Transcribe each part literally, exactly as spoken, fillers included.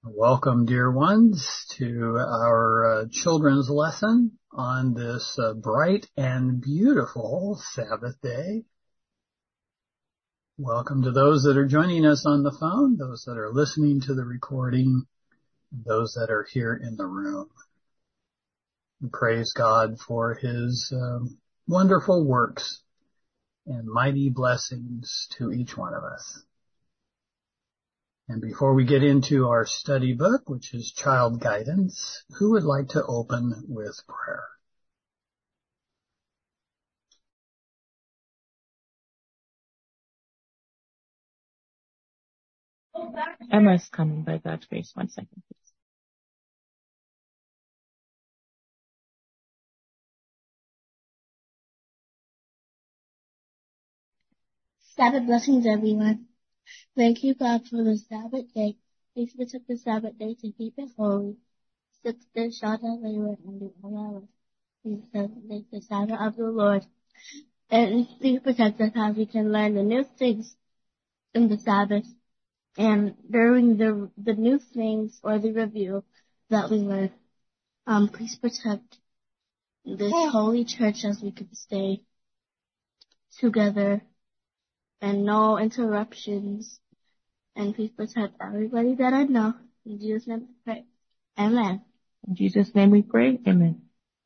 Welcome, dear ones, to our uh, children's lesson on this uh, bright and beautiful Sabbath day. Welcome to those that are joining us on the phone, those that are listening to the recording, those that are here in the room. We praise God for His um, wonderful works and mighty blessings to each one of us. And before we get into our study book, which is Child Guidance, who would like to open with prayer? Emma's coming, by God's grace. One second, please. Sabbath blessings, everyone. Thank you, God, for the Sabbath day. Please protect the Sabbath day to keep it holy. Six days shall thy labor and do all our work. Please make the Sabbath of the Lord. And please protect us how we can learn the new things in the Sabbath. And during the the new things or the review that we learn, um, please protect this holy church as we can stay together and no interruptions. And please protect everybody that I know. In Jesus' name we pray. Amen. In Jesus' name we pray. Amen.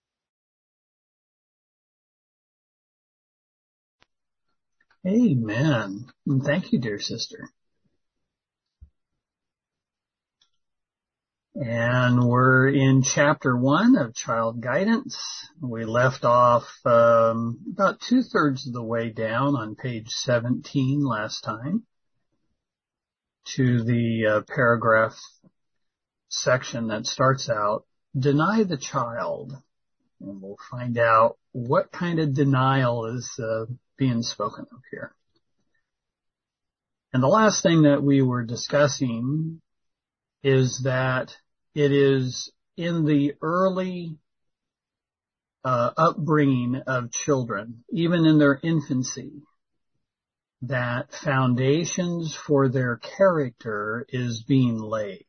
Amen. And thank you, dear sister. And we're in chapter one of Child Guidance. We left off um, about two-thirds of the way down on page seventeen last time to the uh, paragraph section that starts out, deny the child. And we'll find out what kind of denial is uh, being spoken of here. And the last thing that we were discussing is that it is in the early uh, upbringing of children, even in their infancy, that foundations for their character is being laid.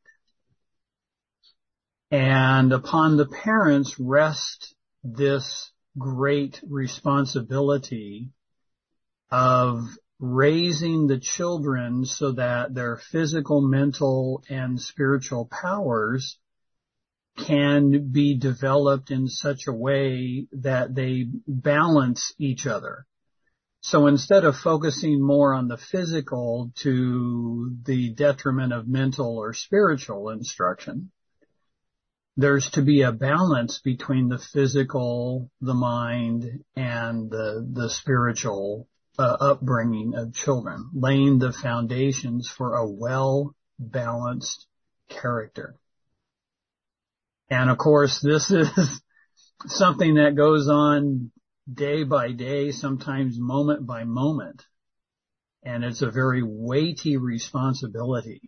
And upon the parents rest this great responsibility of raising the children so that their physical, mental, and spiritual powers can be developed in such a way that they balance each other. So instead of focusing more on the physical to the detriment of mental or spiritual instruction, there's to be a balance between the physical, the mind, and the, the spiritual uh, upbringing of children, laying the foundations for a well-balanced character. And of course, this is something that goes on day by day, sometimes moment by moment. And it's a very weighty responsibility.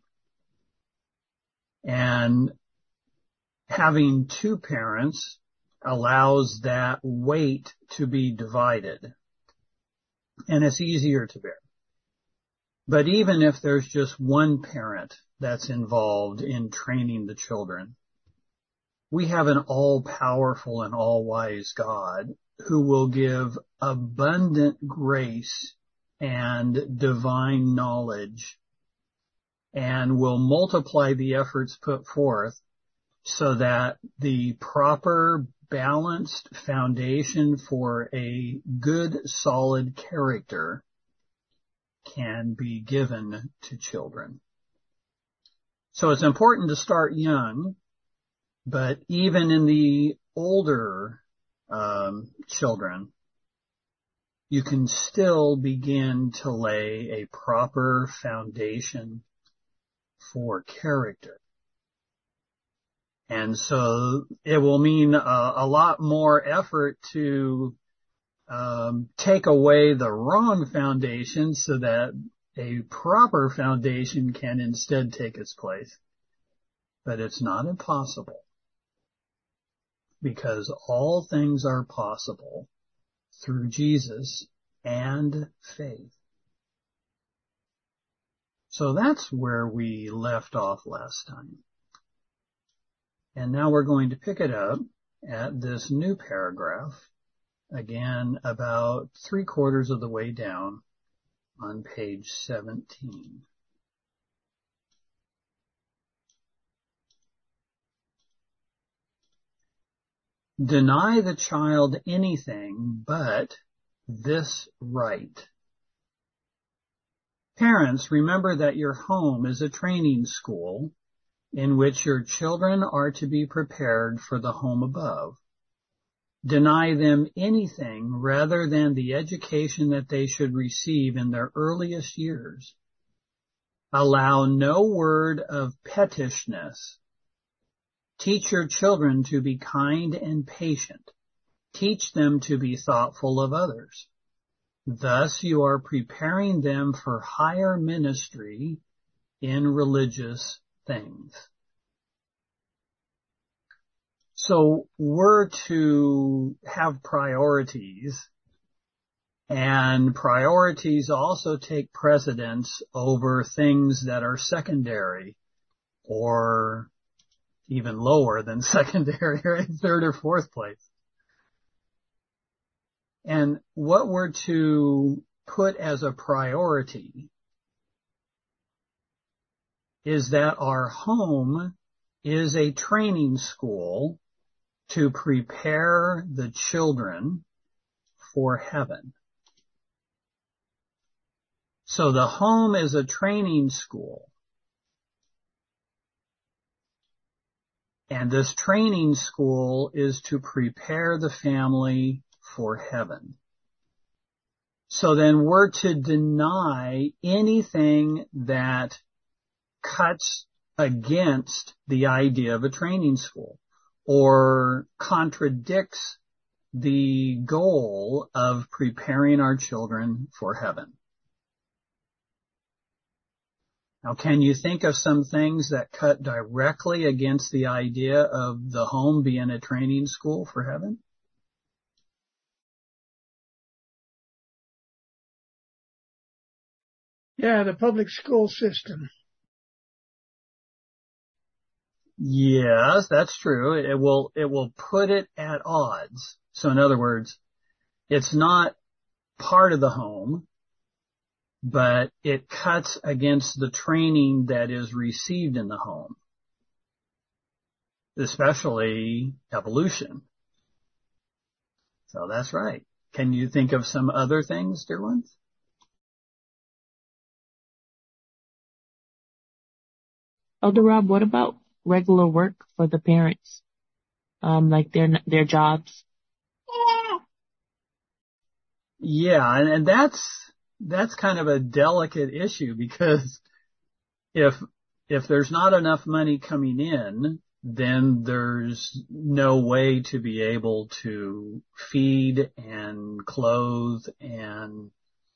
And having two parents allows that weight to be divided, and it's easier to bear. But even if there's just one parent that's involved in training the children, we have an all-powerful and all-wise God who will give abundant grace and divine knowledge and will multiply the efforts put forth so that the proper balanced foundation for a good, solid character can be given to children. So it's important to start young, but even in the older um, children, you can still begin to lay a proper foundation for character. And so it will mean a, a lot more effort to um, take away the wrong foundation so that a proper foundation can instead take its place. But it's not impossible, because all things are possible through Jesus and faith. So that's where we left off last time. And now we're going to pick it up at this new paragraph, again, about three quarters of the way down on page seventeen. Deny the child anything but this right. Parents, remember that your home is a training school in which your children are to be prepared for the home above. Deny them anything rather than the education that they should receive in their earliest years. Allow no word of pettishness. Teach your children to be kind and patient. Teach them to be thoughtful of others. Thus you are preparing them for higher ministry in religious things. So we're to have priorities, and priorities also take precedence over things that are secondary or even lower than secondary, or third or fourth place. And what we're to put as a priority is that our home is a training school to prepare the children for heaven. So the home is a training school. And this training school is to prepare the family for heaven. So then we're to deny anything that cuts against the idea of a training school or contradicts the goal of preparing our children for heaven. Now, can you think of some things that cut directly against the idea of the home being a training school for heaven? Yeah, the public school system. Yes, that's true. It will, it will put it at odds. So in other words, it's not part of the home, but it cuts against the training that is received in the home, especially evolution. So that's right. Can you think of some other things, dear ones? Elder Rob, what about regular work for the parents? Um, like their, their jobs? Yeah, and, and that's, that's kind of a delicate issue, because if, if there's not enough money coming in, then there's no way to be able to feed and clothe and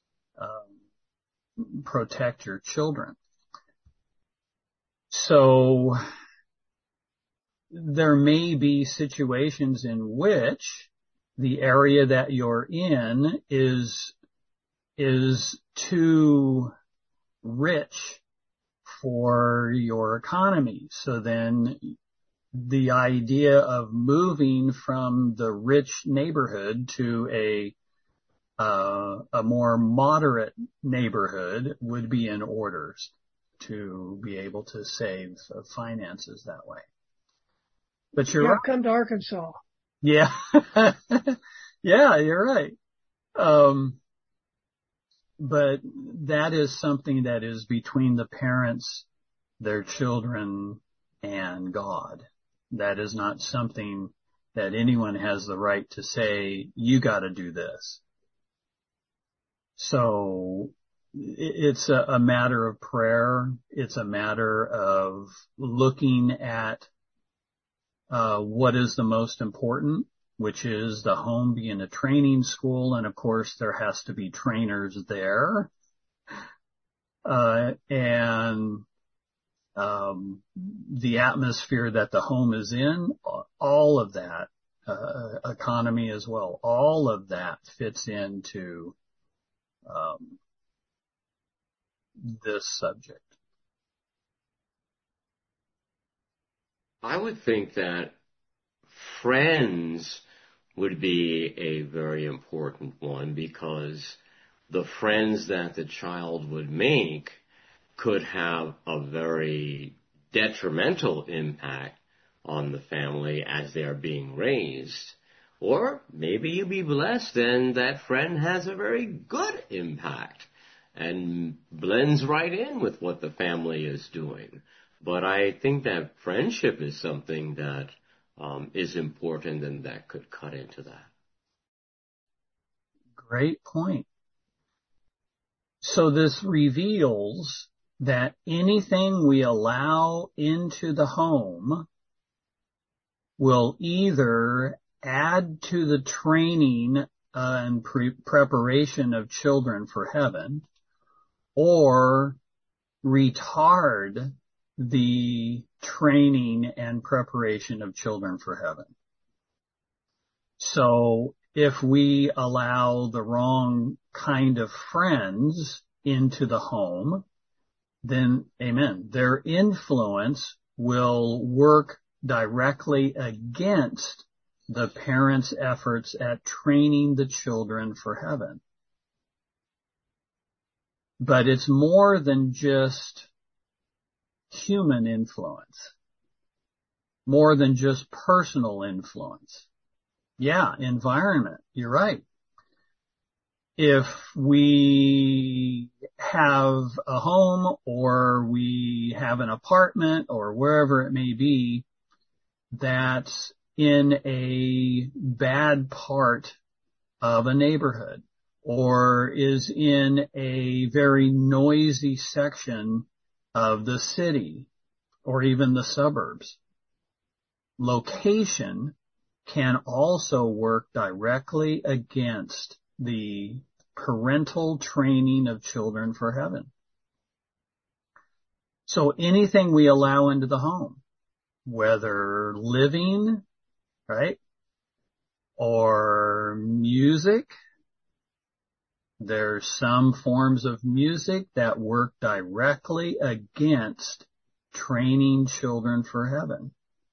um, protect your children. So there may be situations in which the area that you're in is is too rich for your economy. So then the idea of moving from the rich neighborhood to a uh, a more moderate neighborhood would be in order to be able to save uh, finances that way. But you're Yeah, right. come to Arkansas. Yeah. Yeah, you're right. Um, but that is something that is between the parents, their children, and God. That is not something that anyone has the right to say, you got to do this. So it's a, a matter of prayer. It's a matter of looking at uh, what is the most important, which is the home being a training school. And of course, there has to be trainers there. Uh, and um, the atmosphere that the home is in, all of that, uh, economy as well, all of that fits into um, this subject. I would think that friends would be a very important one, because the friends that the child would make could have a very detrimental impact on the family as they are being raised. Or maybe you'll be blessed and that friend has a very good impact and blends right in with what the family is doing. But I think that friendship is something that um, is important and that could cut into that. Great point. So this reveals that anything we allow into the home will either add to the training uh, and pre- preparation of children for heaven, or retard the training and preparation of children for heaven. So if we allow the wrong kind of friends into the home, then, amen, their influence will work directly against the parents' efforts at training the children for heaven. But it's more than just human influence, more than just personal influence. Yeah, environment, you're right. If we have a home or we have an apartment or wherever it may be that's in a bad part of a neighborhood or is in a very noisy section of the city or even the suburbs, location can also work directly against the parental training of children for heaven. So anything we allow into the home, whether living, right, or music, there's some forms of music that work directly against training children for heaven.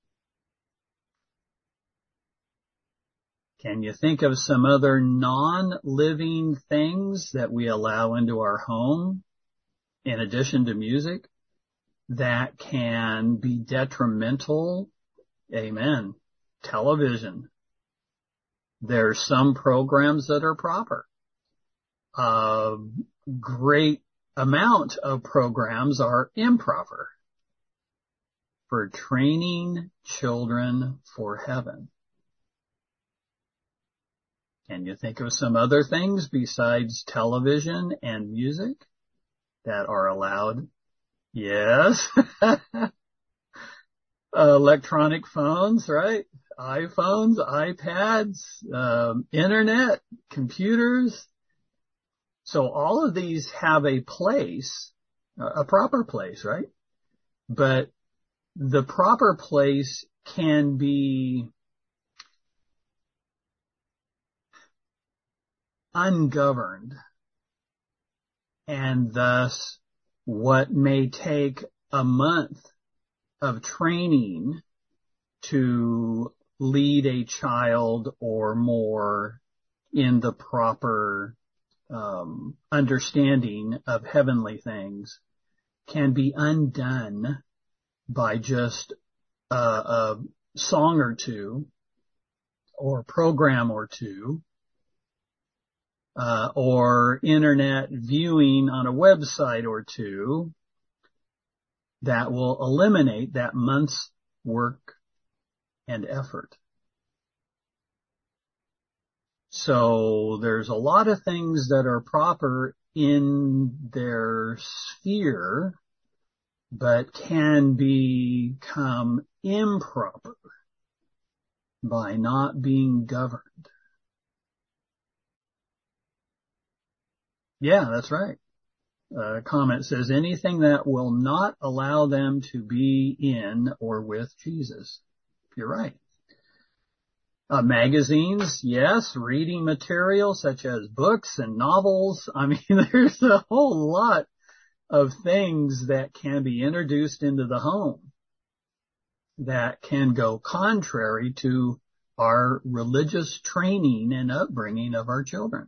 Can you think of some other non-living things that we allow into our home, in addition to music, that can be detrimental? Amen. Television. There's some programs that are proper. A great amount of programs are improper for training children for heaven. Can you think of some other things besides television and music that are allowed? Yes. Electronic phones, right? iPhones, iPads, um, internet, computers. So all of these have a place, a proper place, right? But the proper place can be ungoverned, and thus what may take a month of training to lead a child or more in the proper um, understanding of heavenly things can be undone by just a, a song or two or program or two Uh, or internet viewing on a website or two that will eliminate that month's work and effort. So there's a lot of things that are proper in their sphere, but can become improper by not being governed. Yeah, that's right. Uh, comment says anything that will not allow them to be in or with Jesus. You're right. Uh, magazines, yes. Reading material such as books and novels. I mean, there's a whole lot of things that can be introduced into the home that can go contrary to our religious training and upbringing of our children.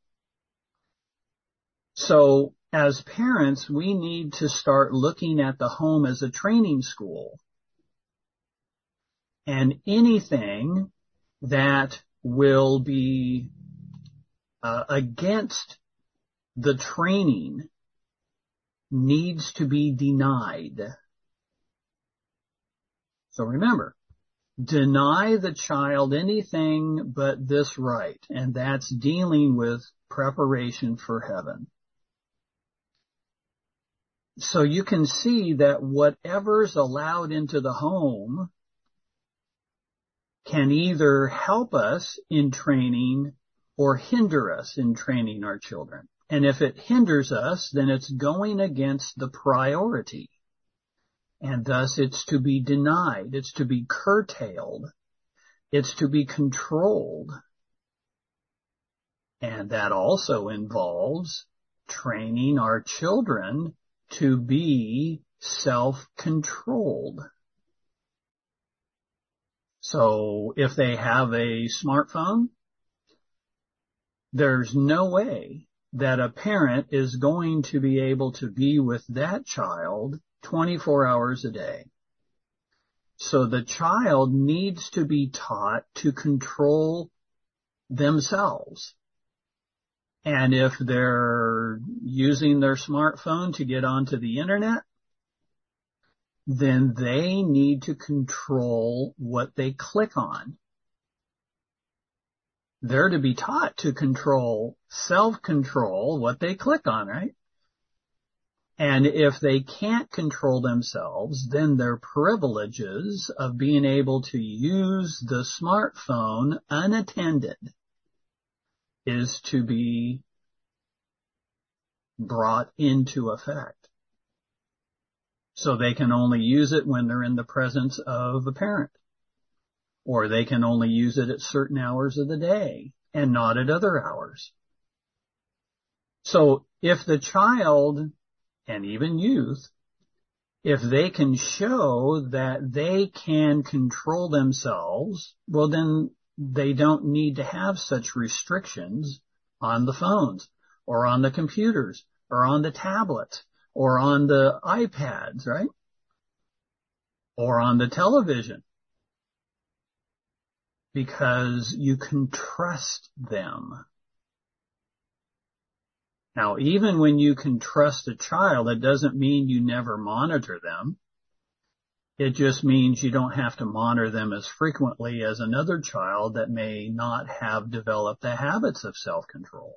So as parents, we need to start looking at the home as a training school. And anything that will be uh, against the training needs to be denied. So remember, deny the child anything but this right, and that's dealing with preparation for heaven. So you can see that whatever's allowed into the home can either help us in training or hinder us in training our children. And if it hinders us, then it's going against the priority. And thus it's to be denied. It's to be curtailed. It's to be controlled. And that also involves training our children to be self-controlled. So if they have a smartphone, there's no way that a parent is going to be able to be with that child twenty-four hours a day. So the child needs to be taught to control themselves. And if they're using their smartphone to get onto the internet, then they need to control what they click on. They're to be taught to control, self-control what they click on, right? And if they can't control themselves, then their privileges of being able to use the smartphone unattended is to be brought into effect. So they can only use it when they're in the presence of a parent. Or they can only use it at certain hours of the day and not at other hours. So if the child, and even youth, if they can show that they can control themselves, well then they don't need to have such restrictions on the phones or on the computers or on the tablets or on the iPads, right? Or on the television. Because you can trust them. Now, even when you can trust a child, it doesn't mean you never monitor them. It just means you don't have to monitor them as frequently as another child that may not have developed the habits of self-control.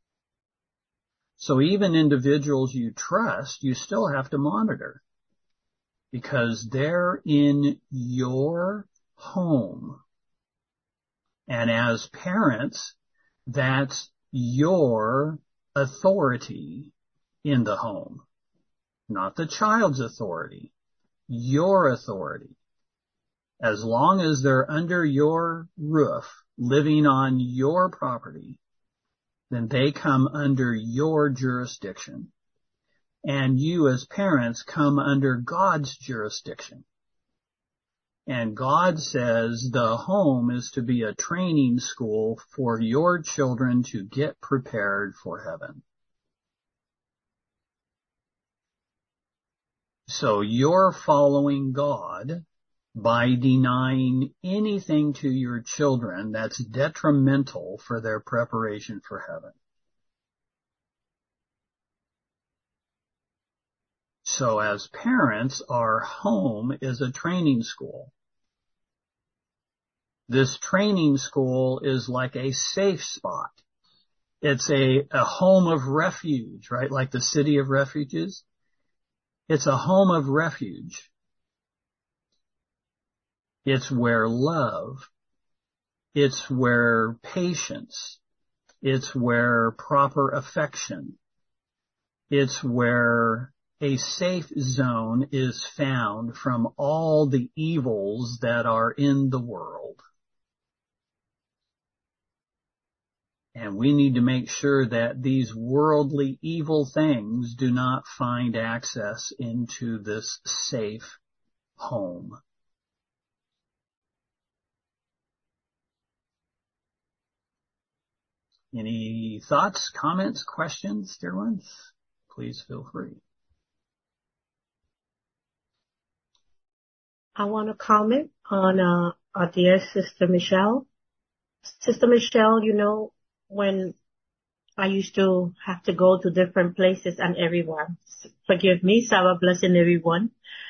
So even individuals you trust, you still have to monitor because they're in your home. And as parents, that's your authority in the home, not the child's authority, your authority. As long as they're under your roof, living on your property, then they come under your jurisdiction. And you as parents come under God's jurisdiction. And God says the home is to be a training school for your children to get prepared for heaven. So you're following God by denying anything to your children that's detrimental for their preparation for heaven. So as parents, our home is a training school. This training school is like a safe spot. It's a, a home of refuge, right? Like the city of refuges. It's a home of refuge. It's where love, it's where patience, it's where proper affection, it's where a safe zone is found from all the evils that are in the world. And we need to make sure that these worldly evil things do not find access into this safe home. Any thoughts, comments, questions, dear ones? Please feel free. I want to comment on uh, our dear Sister Michelle. Sister Michelle, you know, when I used to have to go to different places, and everyone, forgive me, Sarah blessing everyone.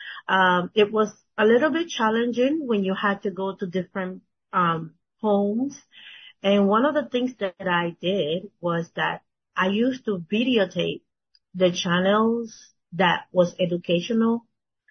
Um, it was a little bit challenging when you had to go to different um, homes. And one of the things that I did was that I used to videotape the channels that was educational.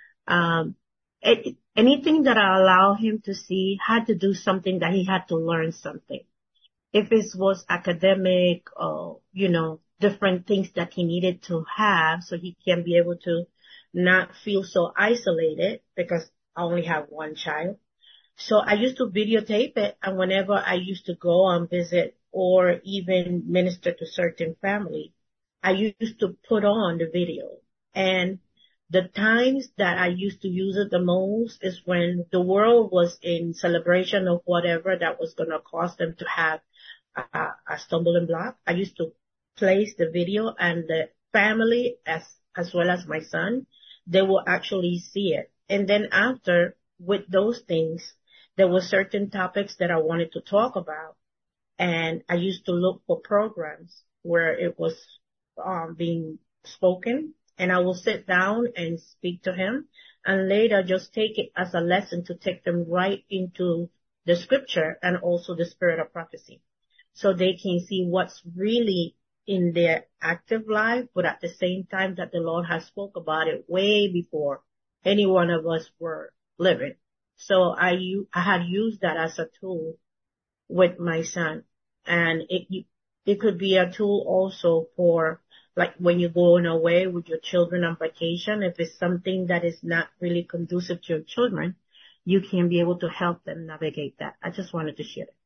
Um, it, anything that I allow him to see had to do something that he had to learn something. If it was academic or, you know, different things that he needed to have so he can be able to not feel so isolated, because I only have one child. So I used to videotape it, and whenever I used to go and visit or even minister to certain family, I used to put on the video. And the times that I used to use it the most is when the world was in celebration of whatever that was going to cause them to have a, a stumbling block. I used to place the video, and the family, as as well as my son, they will actually see it. And then after, with those things, there were certain topics that I wanted to talk about, and I used to look for programs where it was um, being spoken, and I will sit down and speak to him, and later just take it as a lesson to take them right into the scripture and also the spirit of prophecy, so they can see what's really in their active life, but at the same time that the Lord has spoke about it way before any one of us were living. So I, I had used that as a tool with my son. And it, it could be a tool also for, like, when you're going away with your children on vacation. If it's something that is not really conducive to your children, you can be able to help them navigate that. I just wanted to share it.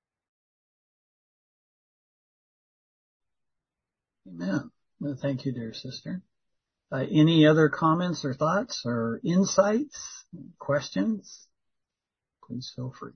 Amen. Well, thank you, dear sister. Uh, any other comments or thoughts or insights, questions? Please feel free.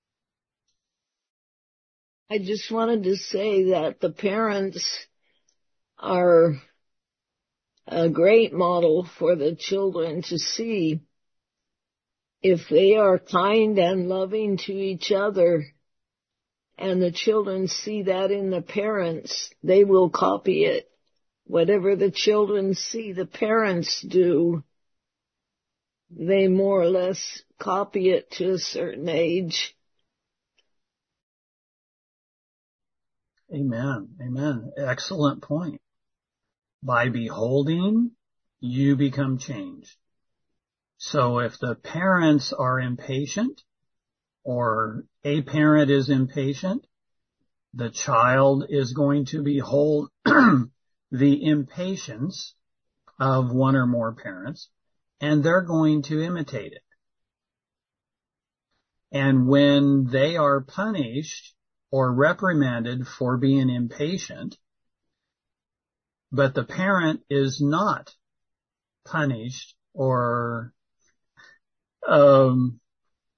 I just wanted to say that the parents are a great model for the children to see. If they are kind and loving to each other, and the children see that in the parents, they will copy it. Whatever the children see the parents do, they more or less copy it to a certain age. Amen. Amen. Excellent point. By beholding, you become changed. So if the parents are impatient, or a parent is impatient, the child is going to behold the impatience of one or more parents, and they're going to imitate it. And when they are punished or reprimanded for being impatient, but the parent is not punished or um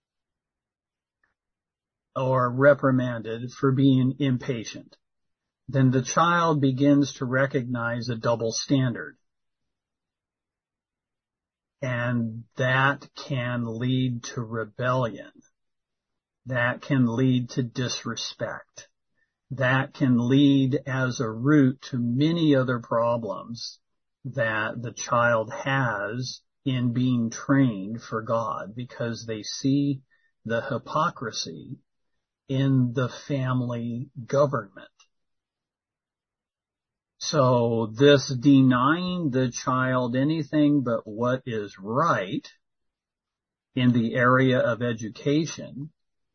or reprimanded for being impatient, then the child begins to recognize a double standard. And that can lead to rebellion. That can lead to disrespect. That can lead as a root to many other problems that the child has in being trained for God, because they see the hypocrisy in the family government. So this denying the child anything but what is right in the area of education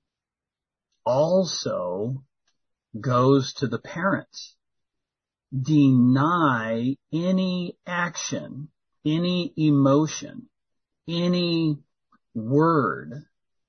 also goes to the parents. Deny any action, any emotion, any word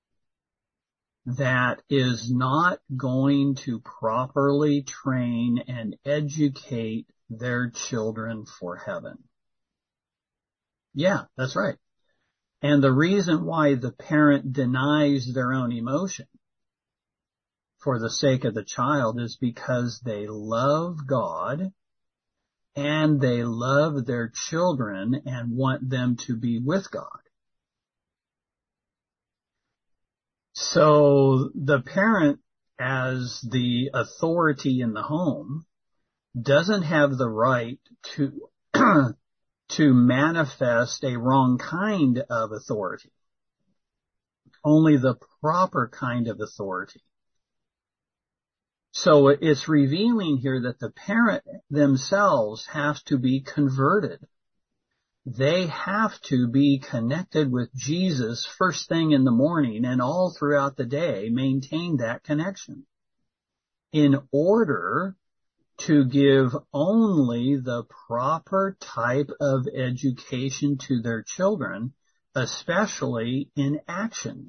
that is not going to properly train and educate their children for heaven. Yeah, that's right. And the reason why the parent denies their own emotion, for the sake of the child is because they love God and they love their children and want them to be with God. So the parent, as the authority in the home, doesn't have the right to to manifest a wrong kind of authority. Only the proper kind of authority. So it's revealing here that the parent themselves have to be converted. They have to be connected with Jesus first thing in the morning and all throughout the day, maintain that connection in order to give only the proper type of education to their children, especially in action.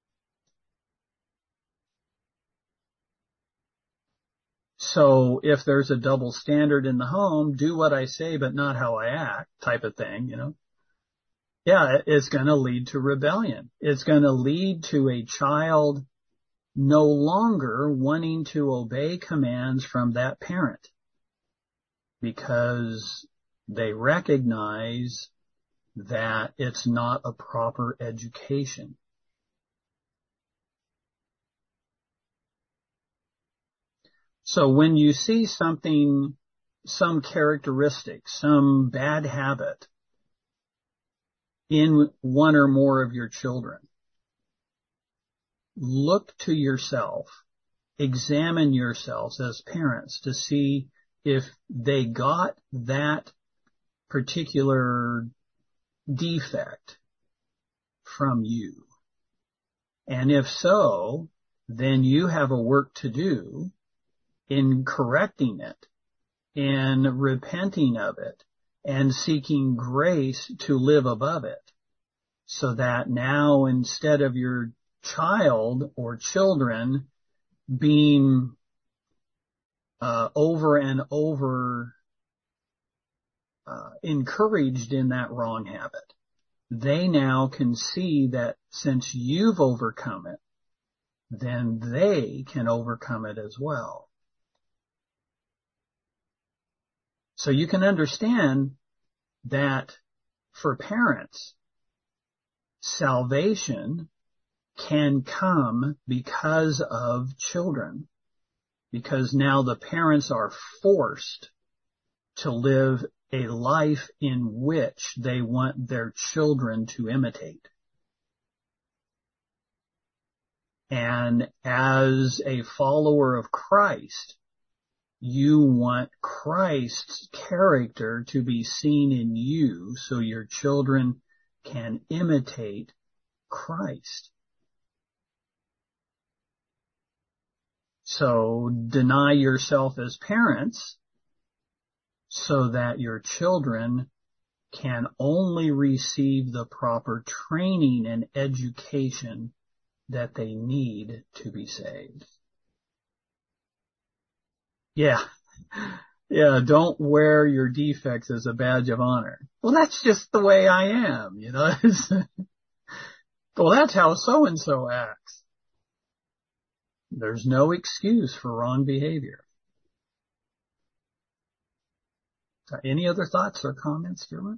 So if there's a double standard in the home, do what I say but not how I act type of thing, you know, yeah, it's going to lead to rebellion. It's going to lead to a child no longer wanting to obey commands from that parent because they recognize that it's not a proper education. So when you see something, some characteristic, some bad habit in one or more of your children, look to yourself, examine yourselves as parents to see if they got that particular defect from you. And if so, then you have a work to do in correcting it, in repenting of it, and seeking grace to live above it, so that now instead of your child or children being uh, over and over uh, encouraged in that wrong habit, they now can see that since you've overcome it, then they can overcome it as well. So you can understand that for parents, salvation can come because of children, because now the parents are forced to live a life in which they want their children to imitate. And as a follower of Christ, you want Christ's character to be seen in you so your children can imitate Christ. So deny yourself as parents so that your children can only receive the proper training and education that they need to be saved. Yeah. Yeah, don't wear your defects as a badge of honor. Well, that's just the way I am, you know. Well, that's how so-and-so acts. There's no excuse for wrong behavior. Any other thoughts or comments, Dermot?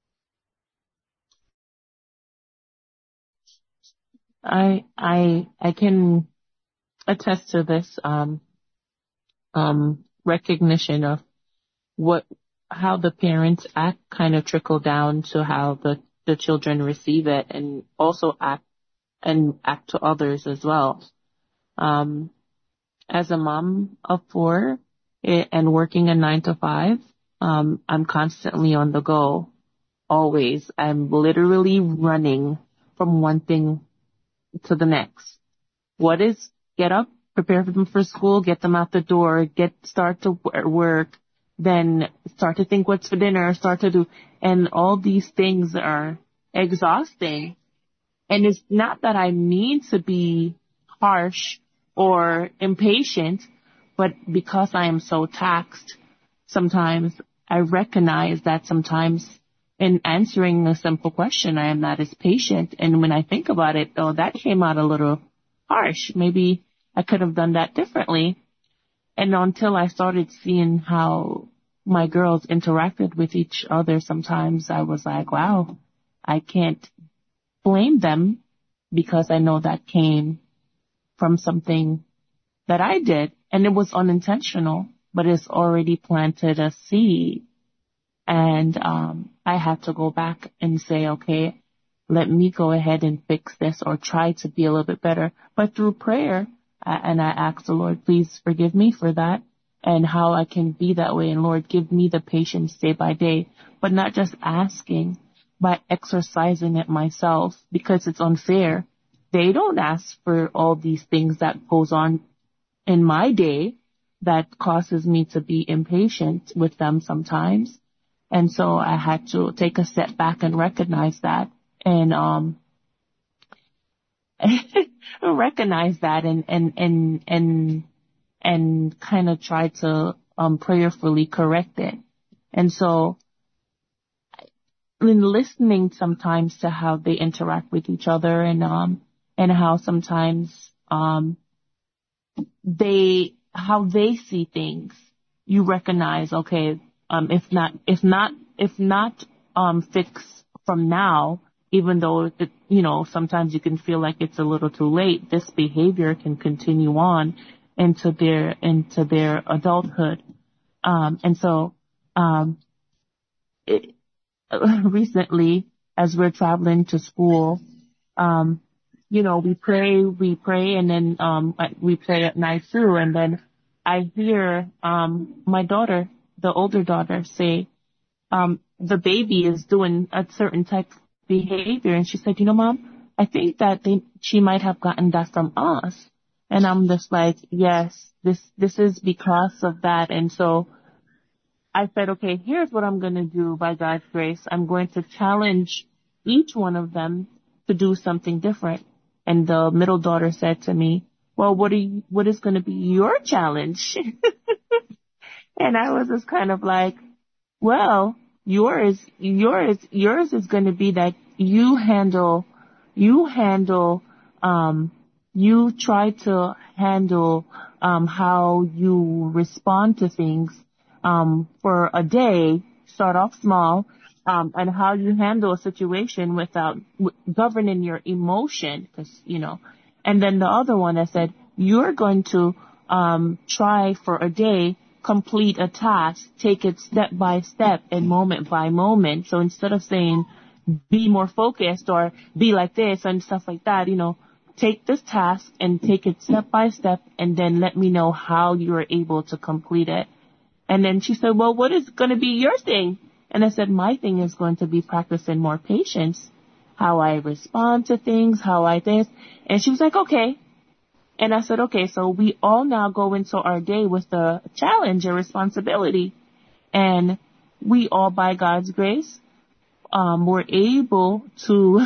I I I can attest to this um um recognition of what how the parents act kind of trickle down to how the the children receive it and also act and act to others as well. Um, as a mom of four it, and working a nine to five, um, I'm constantly on the go. Always. I'm literally running from one thing to the next. What is get up, prepare them for school, get them out the door, get start to work, then start to think what's for dinner, start to do, and all these things are exhausting. And it's not that I mean to be harsh or impatient, but because I am so taxed, sometimes I recognize that sometimes in answering a simple question, I am not as patient. And when I think about it, though, that came out a little harsh. Maybe I could have done that differently. And until I started seeing how my girls interacted with each other, sometimes I was like, wow, I can't blame them because I know that came from something that I did, and it was unintentional, but it's already planted a seed. And um I had to go back and say, okay, let me go ahead and fix this or try to be a little bit better. But through prayer, uh, and I asked the Lord, please forgive me for that and how I can be that way. And Lord, give me the patience day by day, but not just asking, but exercising it myself, because it's unfair. They don't ask for all these things that goes on in my day that causes me to be impatient with them sometimes. And so I had to take a step back and recognize that and, um, recognize that and, and, and, and, and kind of try to, um, prayerfully correct it. And so in listening sometimes to how they interact with each other and, um, and how sometimes, um, they, how they see things, you recognize, okay, um, if not, if not, if not, um, fix from now, even though it, you know, sometimes you can feel like it's a little too late, this behavior can continue on into their, into their adulthood. Um, and so, um, it, recently, as we're traveling to school, um, you know, we pray, we pray, and then, um, we pray at night through, and then I hear, um, my daughter, the older daughter, say, um, the baby is doing a certain type of behavior, and she said, you know, Mom, I think that they, she might have gotten that from us. And I'm just like, yes, this, this is because of that. And so I said, okay, here's what I'm going to do by God's grace. I'm going to challenge each one of them to do something different. And the middle daughter said to me, well, what are you, what is going to be your challenge? And I was just kind of like, well, yours, yours, yours is going to be that you handle, you handle, um, you try to handle, um, how you respond to things, um, for a day, start off small, um, and how you handle a situation without w- governing your emotion, because, you know, and then the other one I said, you're going to, um, try for a day, complete a task, take it step by step and moment by moment. So instead of saying, be more focused or be like this and stuff like that, you know, take this task and take it step by step and then let me know how you are able to complete it. And then she said, well, what is going to be your thing? And I said, my thing is going to be practicing more patience, how I respond to things, how I this. And she was like, okay. And I said, okay, so we all now go into our day with a challenge, a responsibility. And we all, by God's grace, um, were able to,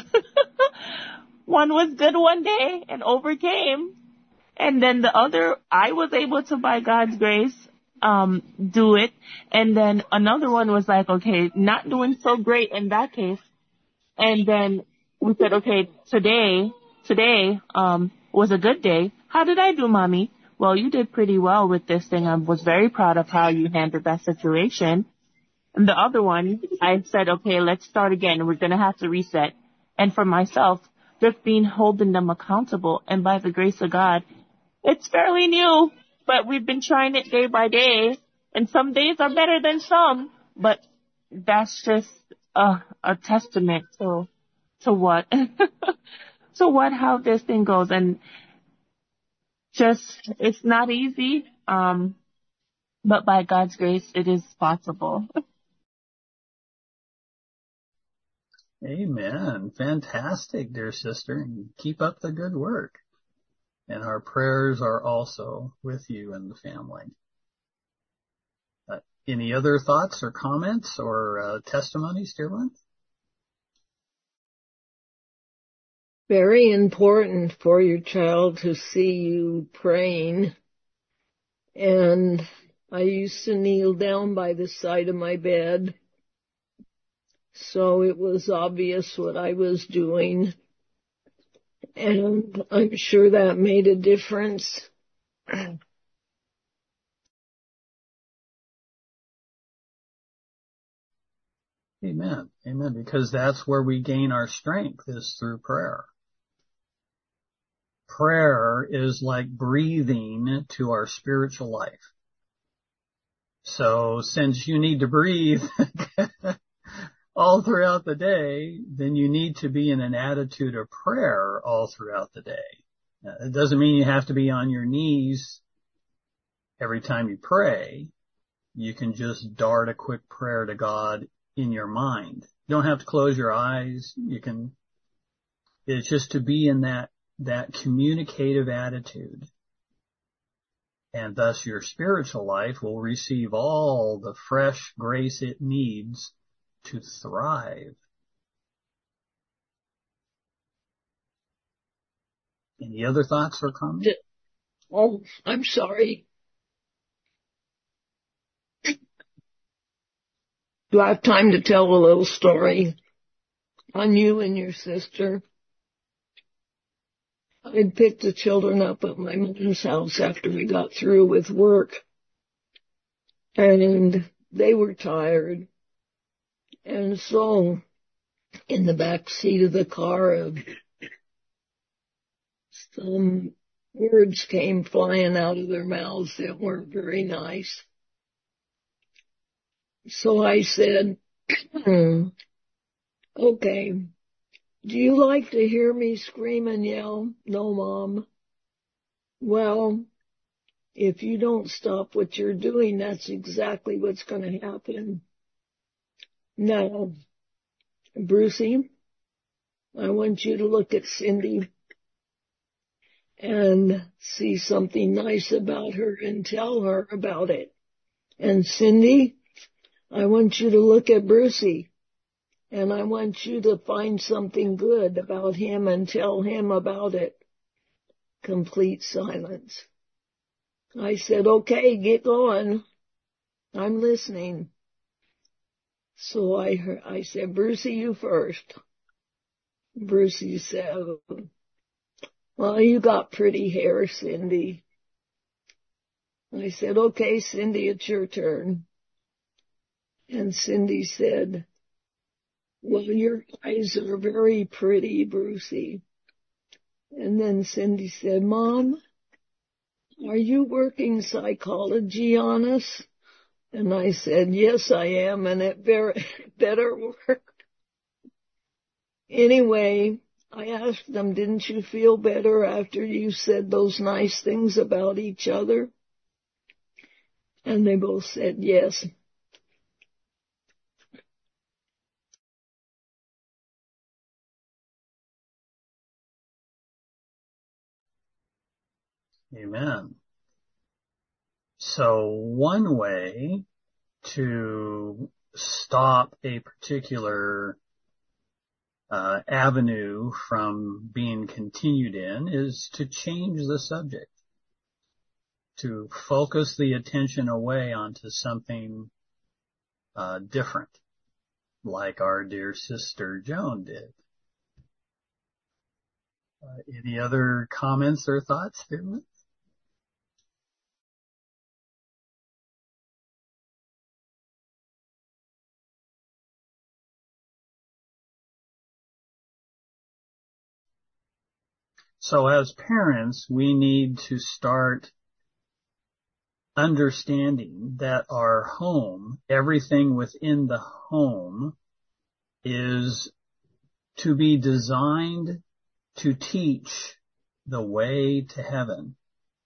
one was good one day and overcame. And then the other, I was able to, by God's grace, um, do it. And then another one was like, okay, not doing so great in that case. And then we said, okay, today, today, um, was a good day. How did I do, Mommy? Well, you did pretty well with this thing. I was very proud of how you handled that situation. And the other one, I said, okay, let's start again. We're going to have to reset. And for myself, just being holding them accountable. And by the grace of God, it's fairly new, but we've been trying it day by day. And some days are better than some, but that's just a, a testament to, to what, to what, how this thing goes. And just, it's not easy, um, but by God's grace, it is possible. Amen. Fantastic, dear sister. And keep up the good work. And our prayers are also with you and the family. Uh, any other thoughts or comments or uh, testimonies, dear Lynn? Very important for your child to see you praying. And I used to kneel down by the side of my bed, so it was obvious what I was doing. And I'm sure that made a difference. Amen. Amen. Because that's where we gain our strength, is through prayer. Prayer is like breathing to our spiritual life. So since you need to breathe all throughout the day, then you need to be in an attitude of prayer all throughout the day. It doesn't mean you have to be on your knees every time you pray. You can just dart a quick prayer to God in your mind. You don't have to close your eyes. You can, it's just to be in that, that communicative attitude. And thus your spiritual life will receive all the fresh grace it needs to thrive. Any other thoughts or comments? Oh, I'm sorry. Do I have time to tell a little story on you and your sister? I had picked the children up at my mom's house after we got through with work, and they were tired. And so, in the back seat of the car, some words came flying out of their mouths that weren't very nice. So I said, okay, do you like to hear me scream and yell? No, Mom. Well, if you don't stop what you're doing, that's exactly what's going to happen. Now, Brucey, I want you to look at Cindy and see something nice about her and tell her about it. And Cindy, I want you to look at Brucey, and I want you to find something good about him and tell him about it. Complete silence. I said, okay, get going. I'm listening. So I heard, I said, Brucey, you first. Brucey said, well, you got pretty hair, Cindy. I said, okay, Cindy, it's your turn. And Cindy said, well, your eyes are very pretty, Brucey. And then Cindy said, Mom, are you working psychology on us? And I said, yes, I am, and it very, better work. Anyway, I asked them, didn't you feel better after you said those nice things about each other? And they both said yes. Amen. So one way to stop a particular uh, avenue from being continued in is to change the subject, to focus the attention away onto something uh, different, like our dear sister Joan did. Uh, any other comments or thoughts, Fairman? So as parents, we need to start understanding that our home, everything within the home, is to be designed to teach the way to heaven.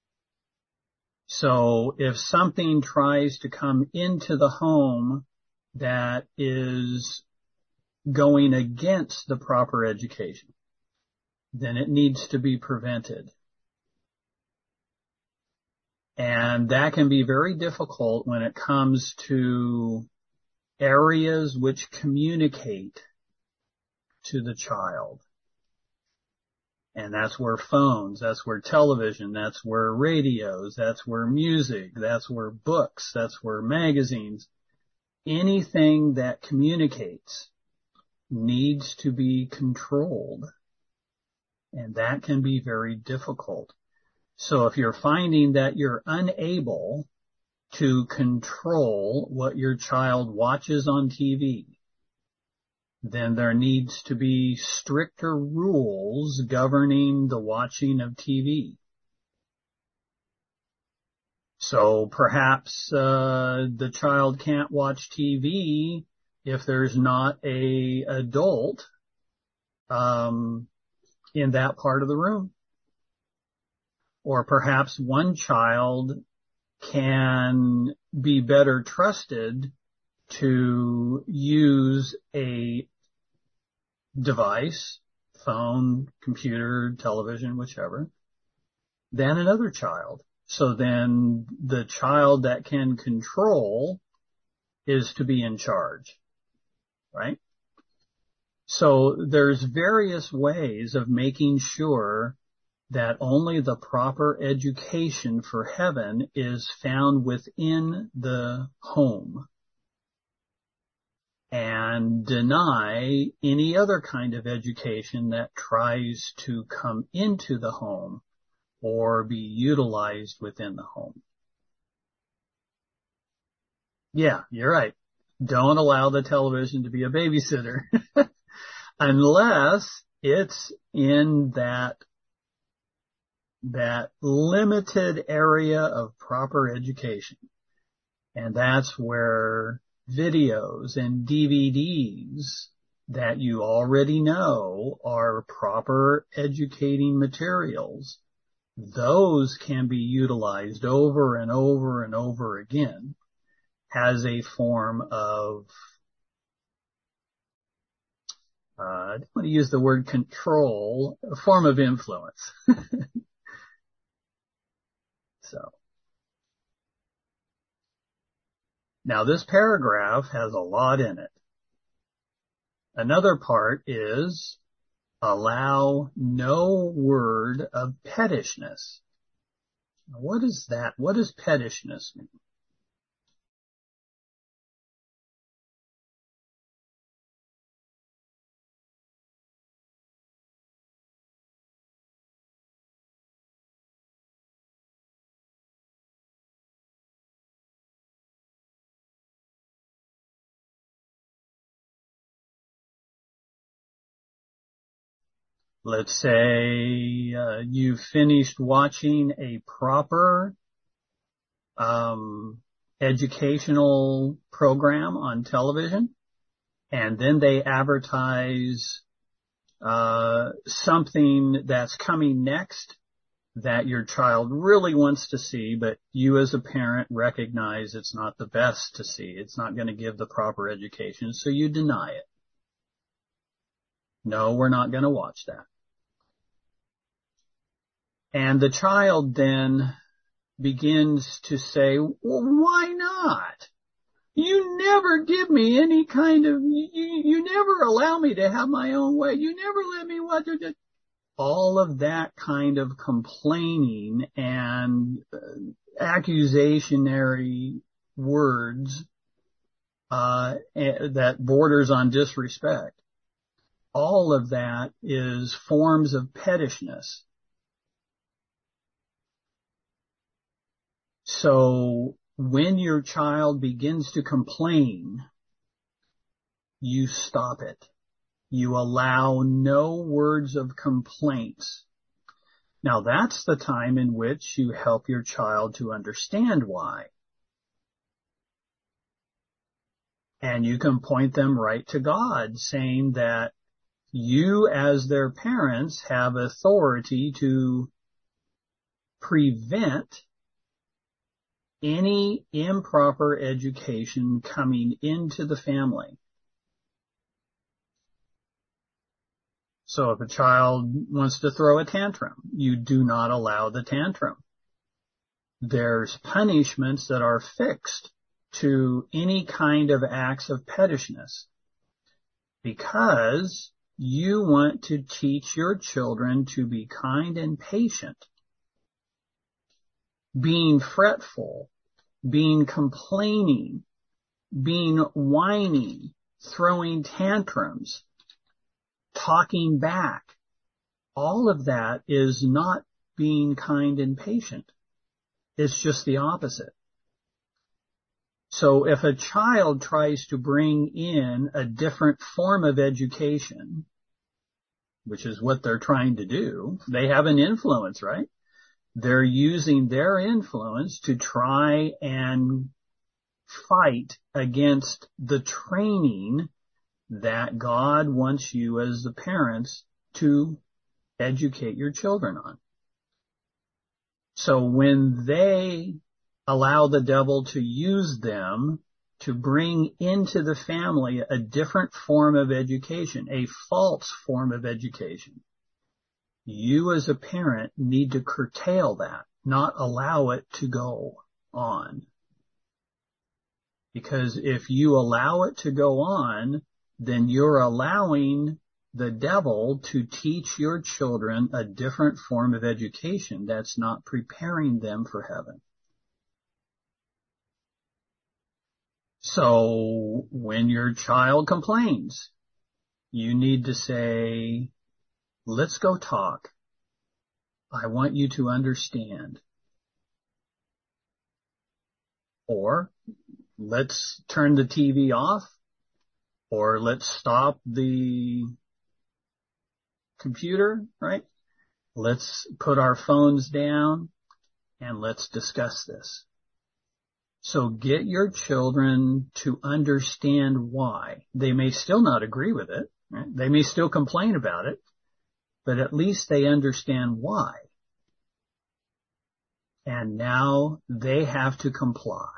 So if something tries to come into the home that is going against the proper education, then it needs to be prevented. And that can be very difficult when it comes to areas which communicate to the child. And that's where phones, that's where television, that's where radios, that's where music, that's where books, that's where magazines, anything that communicates needs to be controlled. And that can be very difficult. So if you're finding that you're unable to control what your child watches on T V, then there needs to be stricter rules governing the watching of T V. So perhaps uh, the child can't watch T V if there's not a adult um, in that part of the room. Or perhaps one child can be better trusted to use a device, phone, computer, television, whichever, than another child. So then the child that can control is to be in charge, right? So there's various ways of making sure that only the proper education for heaven is found within the home, and deny any other kind of education that tries to come into the home or be utilized within the home. Yeah, you're right. Don't allow the television to be a babysitter unless it's in that that limited area of proper education. And that's where videos and D V Ds that you already know are proper educating materials, those can be utilized over and over and over again as a form of, uh, I don't want to use the word control, a form of influence. So, now this paragraph has a lot in it. Another part is allow no word of pettishness. Now, what is that? What does pettishness mean? Let's say uh, you've finished watching a proper um, educational program on television, and then they advertise uh, something that's coming next that your child really wants to see, but you as a parent recognize it's not the best to see. It's not going to give the proper education, so you deny it. No, we're not going to watch that. And the child then begins to say, well, why not? You never give me any kind of, you, you never allow me to have my own way. You never let me watch it. All of that kind of complaining and uh, accusationary words uh, that borders on disrespect. All of that is forms of pettishness. So when your child begins to complain, you stop it. You allow no words of complaints. Now that's the time in which you help your child to understand why. And you can point them right to God, saying that you as their parents have authority to prevent any improper education coming into the family. So if a child wants to throw a tantrum, you do not allow the tantrum. There's punishments that are fixed to any kind of acts of pettishness, because you want to teach your children to be kind and patient. Being fretful, being complaining, being whining, throwing tantrums, talking back, all of that is not being kind and patient. It's just the opposite. So if a child tries to bring in a different form of education, which is what they're trying to do, they have an influence, right? They're using their influence to try and fight against the training that God wants you as the parents to educate your children on. So when they allow the devil to use them to bring into the family a different form of education, a false form of education, you as a parent need to curtail that, not allow it to go on. Because if you allow it to go on, then you're allowing the devil to teach your children a different form of education that's not preparing them for heaven. So when your child complains, you need to say, let's go talk. I want you to understand. Or let's turn the T V off, or let's stop the computer, right? Let's put our phones down and let's discuss this. So get your children to understand why. They may still not agree with it, right? They may still complain about it, but at least they understand why. And now they have to comply.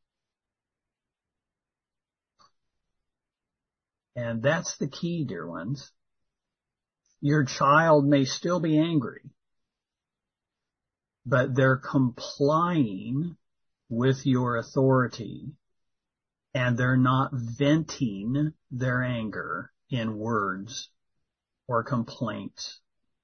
And that's the key, dear ones. Your child may still be angry, but they're complying with your authority, and they're not venting their anger in words or complaints,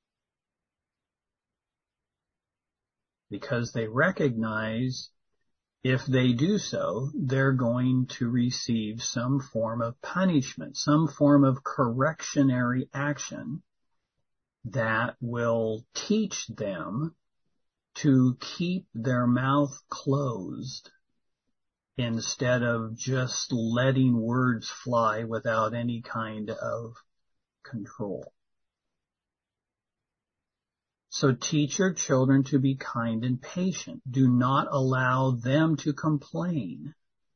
because they recognize if they do so, they're going to receive some form of punishment, some form of correctionary action that will teach them to keep their mouth closed instead of just letting words fly without any kind of control. So teach your children to be kind and patient. Do not allow them to complain.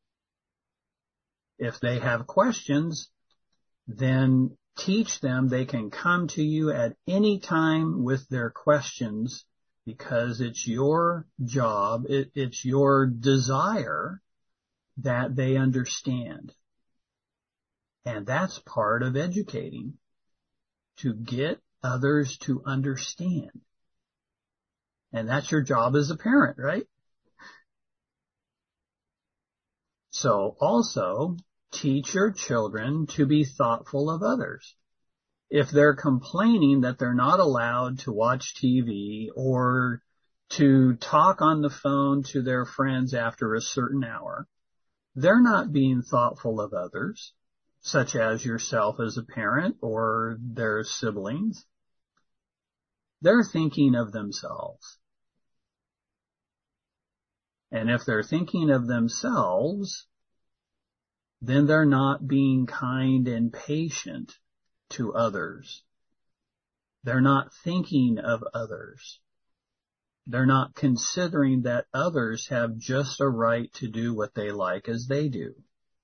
If they have questions, then teach them they can come to you at any time with their questions, because it's your job, it, it's your desire that they understand. And that's part of educating, to get others to understand. And that's your job as a parent, right? So also teach your children to be thoughtful of others. If they're complaining that they're not allowed to watch T V or to talk on the phone to their friends after a certain hour, they're not being thoughtful of others, such as yourself as a parent or their siblings. They're thinking of themselves. And if they're thinking of themselves, then they're not being kind and patient to others. They're not thinking of others. They're not considering that others have just a right to do what they like as they do.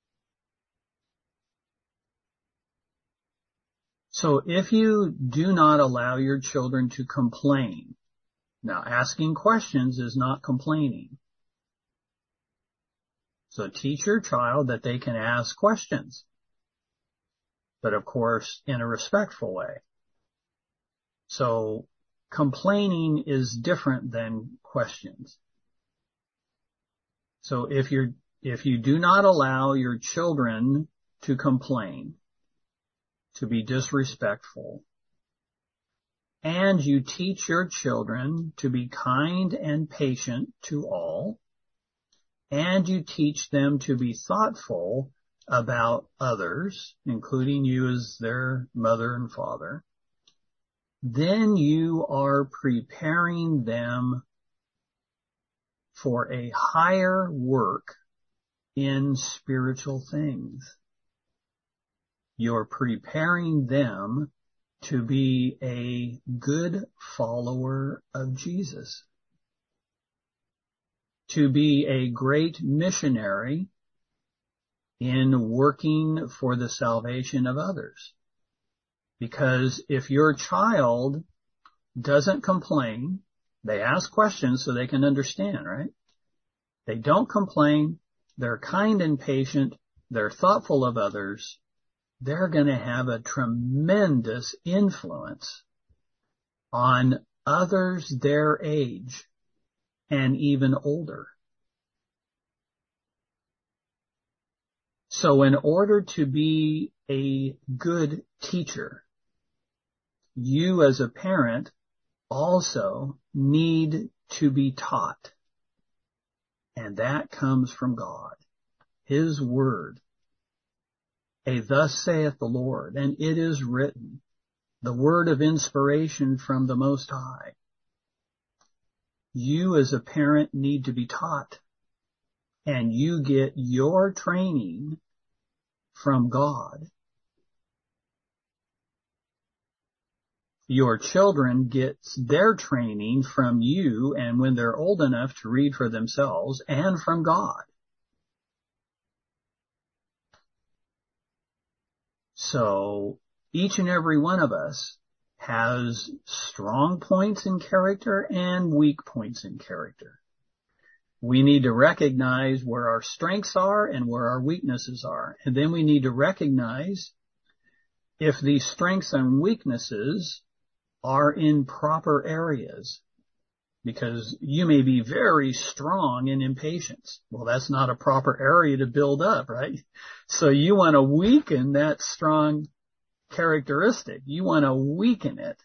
So if you do not allow your children to complain, now asking questions is not complaining. So teach your child that they can ask questions, but of course in a respectful way. So complaining is different than questions. So if you're, if you do not allow your children to complain, to be disrespectful, and you teach your children to be kind and patient to all, and you teach them to be thoughtful about others, including you as their mother and father, then you are preparing them for a higher work in spiritual things. You're preparing them to be a good follower of Jesus, to be a great missionary in working for the salvation of others. Because if your child doesn't complain, they ask questions so they can understand, right? They don't complain, they're kind and patient, they're thoughtful of others, they're going to have a tremendous influence on others their age and even older. So in order to be a good teacher, you as a parent also need to be taught. And that comes from God, His Word. A thus saith the Lord, and it is written, the word of inspiration from the Most High. You as a parent need to be taught, and you get your training from God. Your children get their training from you, and when they're old enough to read for themselves, and from God. So each and every one of us has strong points in character and weak points in character. We need to recognize where our strengths are and where our weaknesses are. And then we need to recognize if these strengths and weaknesses are in proper areas. Because you may be very strong in impatience. Well, that's not a proper area to build up, right? So you want to weaken that strong characteristic. You want to weaken it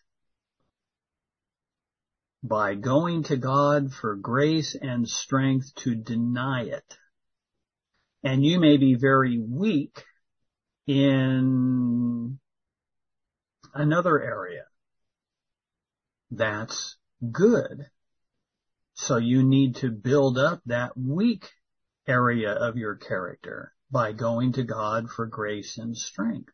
by going to God for grace and strength to deny it. And you may be very weak in another area. That's good. So you need to build up that weak area of your character by going to God for grace and strength.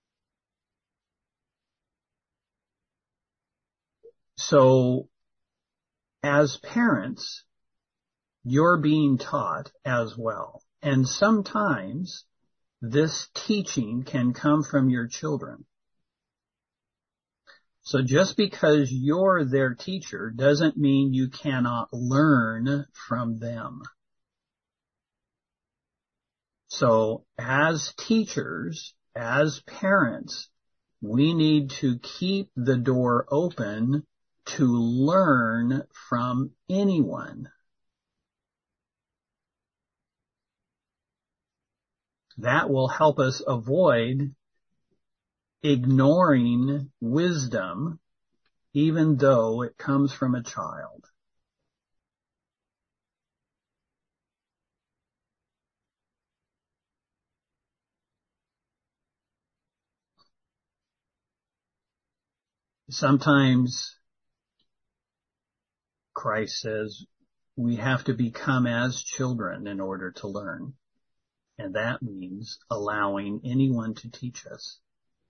So as parents, you're being taught as well. And sometimes this teaching can come from your children. So just because you're their teacher doesn't mean you cannot learn from them. So as teachers, as parents, we need to keep the door open to learn from anyone. That will help us avoid ignoring wisdom, even though it comes from a child. Sometimes Christ says we have to become as children in order to learn. And that means allowing anyone to teach us.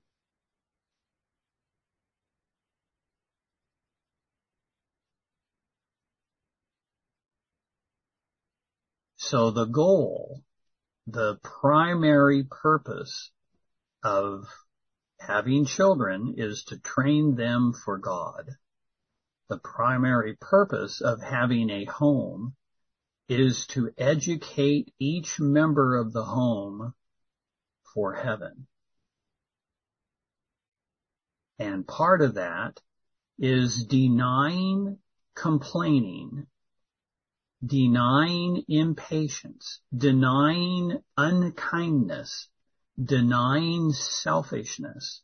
So the goal, the primary purpose of having children is to train them for God. The primary purpose of having a home is to educate each member of the home for heaven. And part of that is denying complaining, denying impatience, denying unkindness, denying selfishness.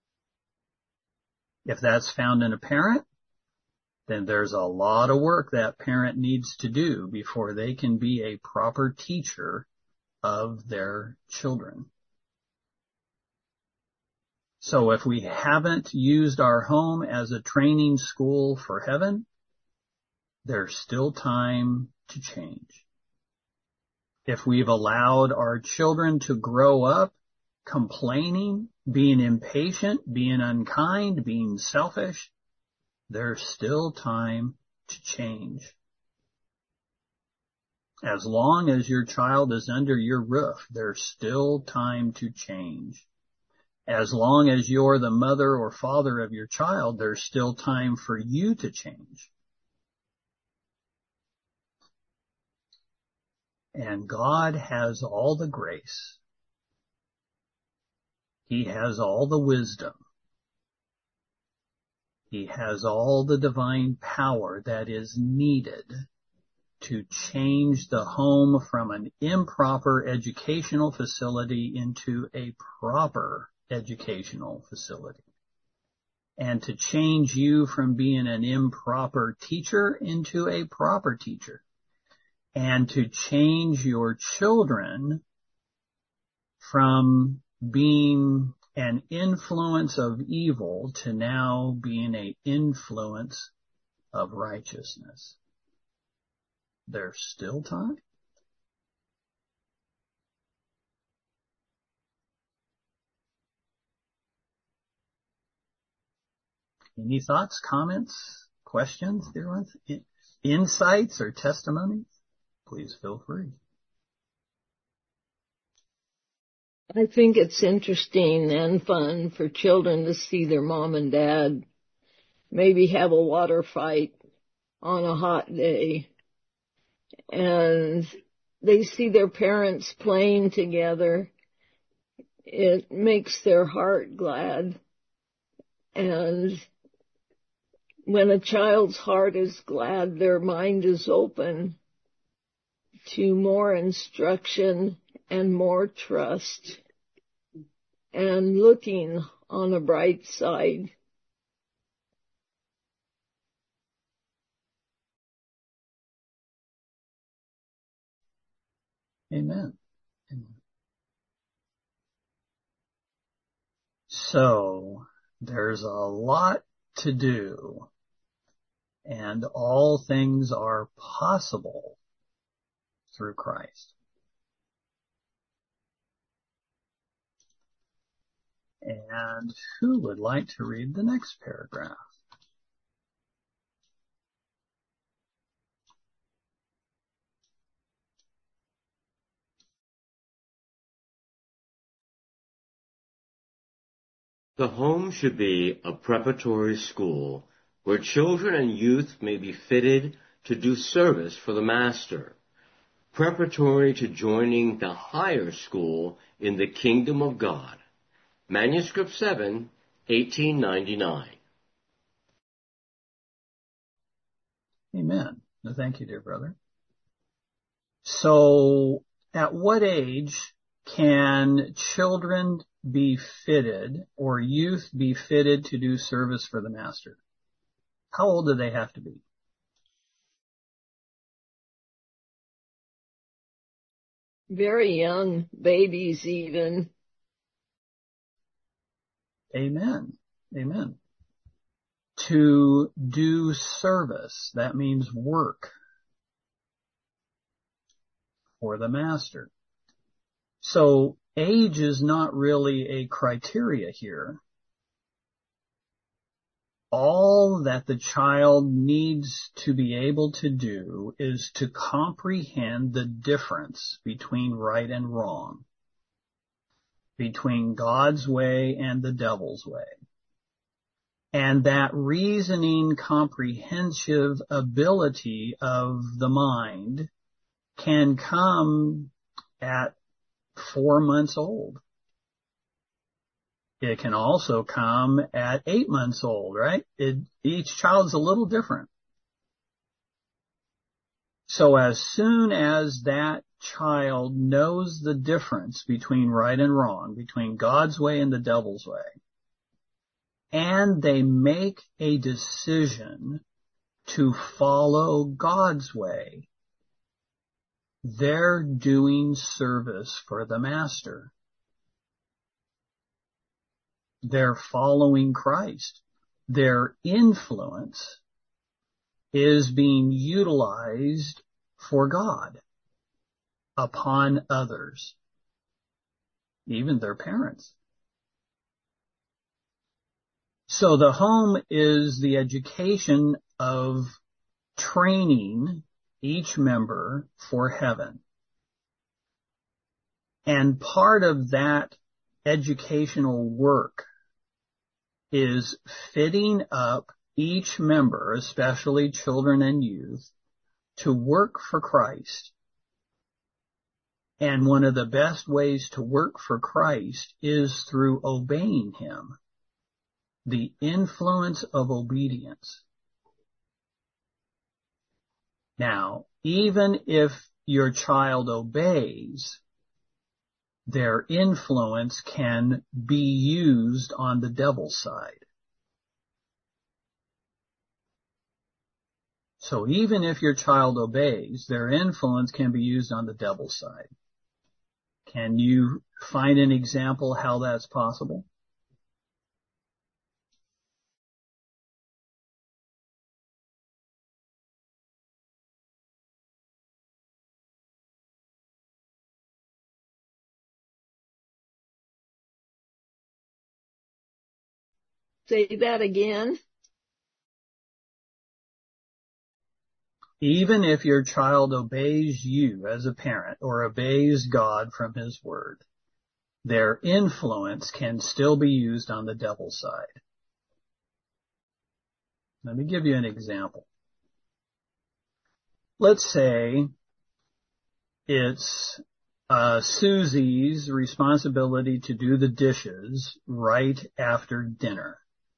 If that's found in a parent, then there's a lot of work that parent needs to do before they can be a proper teacher of their children. So if we haven't used our home as a training school for heaven, there's still time to change. If we've allowed our children to grow up complaining, being impatient, being unkind, being selfish, there's still time to change. As long as your child is under your roof, there's still time to change. As long as you're the mother or father of your child, there's still time for you to change. And God has all the grace. He has all the wisdom. He has all the divine power that is needed to change the home from an improper educational facility into a proper educational facility. And to change you from being an improper teacher into a proper teacher. And to change your children from being an influence of evil to now being an influence of righteousness. There's still time. Any thoughts, comments, questions, dear ones? Insights or testimonies? Please feel free. I think it's interesting and fun for children to see their mom and dad maybe have a water fight on a hot day, and they see their parents playing together. It makes their heart glad. And when a child's heart is glad, their mind is open to more instruction and more trust and looking on the bright side. Amen. Amen. So, there's a lot to do, and all things are possible through Christ. And who would like to read the next paragraph? The home should be a preparatory school where children and youth may be fitted to do service for the master, preparatory to joining the higher school in the kingdom of God. Manuscript seven, eighteen ninety-nine. Amen. No, thank you, dear brother. So, at what age can children be fitted or youth be fitted to do service for the master? How old do they have to be? Very young, babies even. Amen. Amen. To do service, that means work for the master. So age is not really a criteria here. All that the child needs to be able to do is to comprehend the difference between right and wrong, between God's way and the devil's way. And that reasoning, comprehensive ability of the mind can come at four months old. It can also come at eight months old, right? It, each child's a little different. So as soon as that child knows the difference between right and wrong, between God's way and the devil's way, and they make a decision to follow God's way, they're doing service for the master. they're following Christ. Their influence is being utilized for God upon others, even their parents. So the home is the education of training each member for heaven. And part of that educational work is fitting up each member, especially children and youth, to work for Christ. And one of the best ways to work for Christ is through obeying Him. The influence of obedience. Now, even if your child obeys, their influence can be used on the devil's side. So even if your child obeys, their influence can be used on the devil's side. Can you find an example how that's possible? Say that again. Even if your child obeys you as a parent or obeys God from His word, their influence can still be used on the devil's side. Let me give you an example. Let's say it's uh, Susie's responsibility to do the dishes right after dinner.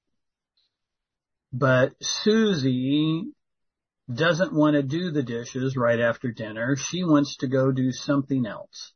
But Susie doesn't want to do the dishes right after dinner. She wants to go do something else.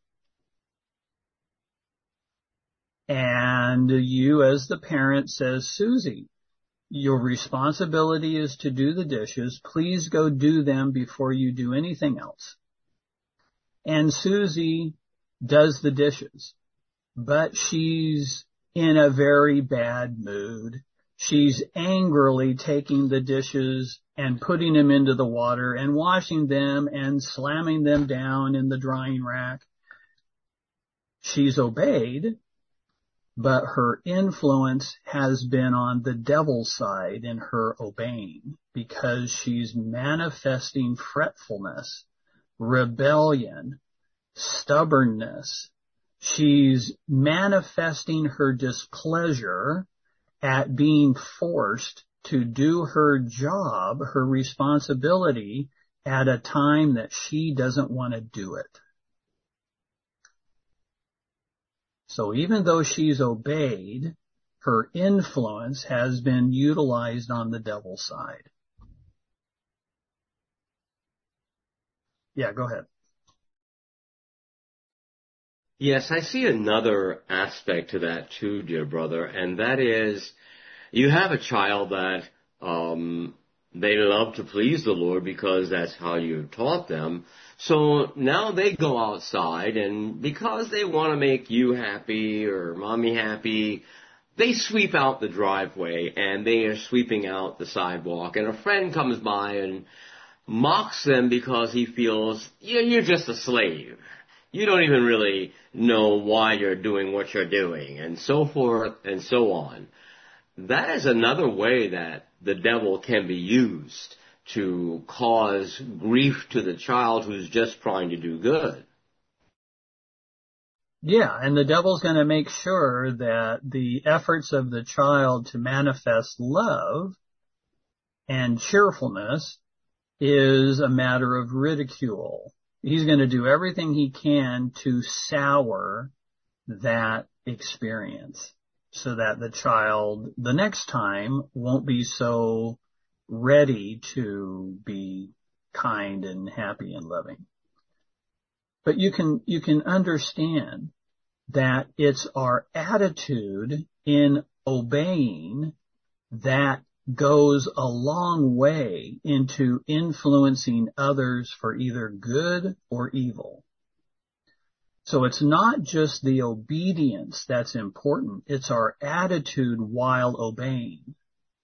And you as the parent says, Susie, your responsibility is to do the dishes. Please go do them before you do anything else. And Susie does the dishes, but she's in a very bad mood. She's angrily taking the dishes and putting them into the water and washing them and slamming them down in the drying rack. She's obeyed, but her influence has been on the devil's side in her obeying because she's manifesting fretfulness, rebellion, stubbornness. She's manifesting her displeasure at being forced to do her job, her responsibility, at a time that she doesn't want to do it. So even though she's obeyed, her influence has been utilized on the devil's side. Yeah, go ahead. Yes, I see another aspect to that too, dear brother, and that is you have a child that um, they love to please the Lord because that's how you taught them. So now they go outside, and because they want to make you happy or mommy happy, they sweep out the driveway and they are sweeping out the sidewalk, and a friend comes by and mocks them because he feels yeah, you're just a slave. You don't even really know why you're doing what you're doing, and so forth and so on. That is another way that the devil can be used to cause grief to the child who's just trying to do good. Yeah, and the devil's going to make sure that the efforts of the child to manifest love and cheerfulness is a matter of ridicule. He's going to do everything he can to sour that experience so that the child, the next time, won't be so ready to be kind and happy and loving. But you can, you can understand that it's our attitude in obeying that goes a long way into influencing others for either good or evil. So it's not just the obedience that's important. It's our attitude while obeying.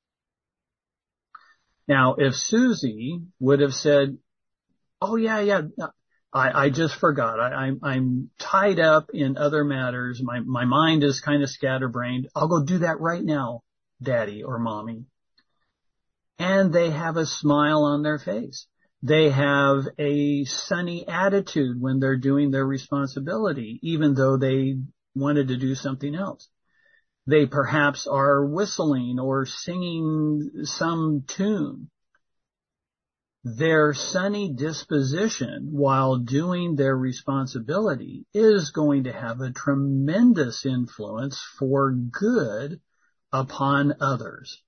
Now, if Susie would have said, oh yeah, yeah, I, I just forgot. I, I'm, I'm tied up in other matters. My, my mind is kind of scatterbrained. I'll go do that right now, Daddy or Mommy. And they have a smile on their face. They have a sunny attitude when they're doing their responsibility, even though they wanted to do something else. They perhaps are whistling or singing some tune. Their sunny disposition while doing their responsibility is going to have a tremendous influence for good upon others.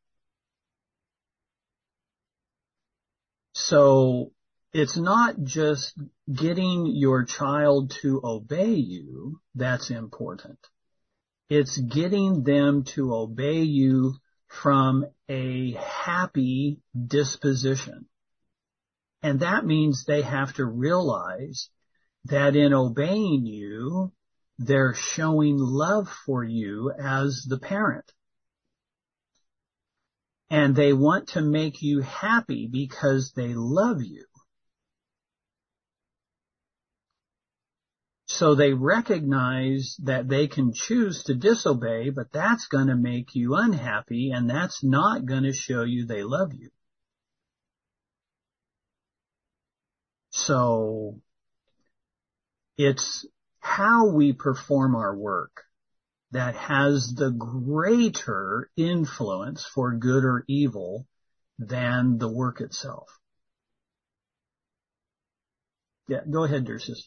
So it's not just getting your child to obey you that's important. It's getting them to obey you from a happy disposition. And that means they have to realize that in obeying you, they're showing love for you as the parent. And they want to make you happy because they love you. So they recognize that they can choose to disobey, but that's going to make you unhappy, and that's not going to show you they love you. So it's how we perform our work that has the greater influence for good or evil than the work itself. Yeah, go ahead, dear sister.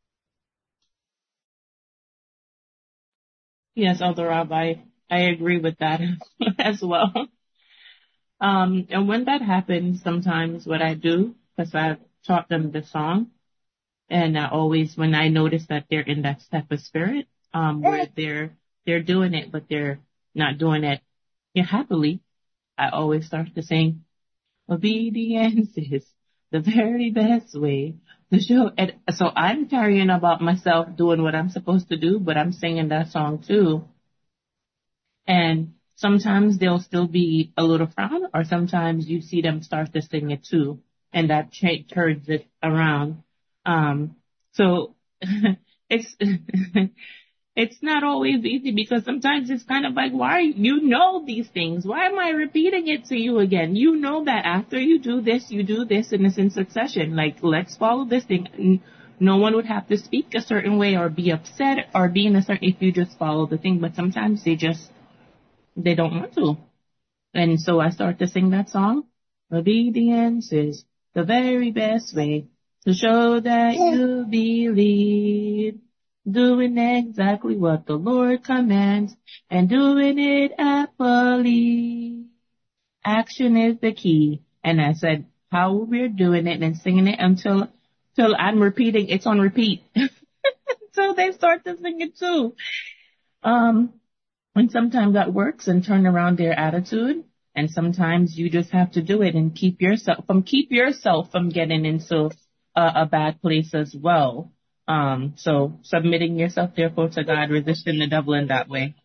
Yes, Elder Rob, I, I agree with that as well. Um, and when that happens, sometimes what I do, because I've taught them the song, and I always, when I notice that they're in that type of spirit, um, where they're, they're doing it, but they're not doing it yeah, happily, I always start to sing, obedience is the very best way to show. And so I'm carrying about myself doing what I'm supposed to do, but I'm singing that song too. And sometimes they'll still be a little frown, or sometimes you see them start to sing it too, and that cha- turns it around. Um, so it's it's not always easy, because sometimes it's kind of like, why, you know these things. Why am I repeating it to you again? You know that after you do this, you do this, and it's in succession. Like, let's follow this thing. No one would have to speak a certain way or be upset or be in a certain, if you just follow the thing. But sometimes they just, they don't want to. And so I start to sing that song. Obedience is the very best way to show that you believe. Doing exactly what the Lord commands and doing it happily. Action is the key. And I said how we're doing it and singing it until, till I'm repeating. It's on repeat. Until they start to sing it too. Um, and sometimes that works and turn around their attitude. And sometimes you just have to do it and keep yourself from, keep yourself from getting into a, a bad place as well. Um, so submitting yourself therefore to God, resisting the devil in that way.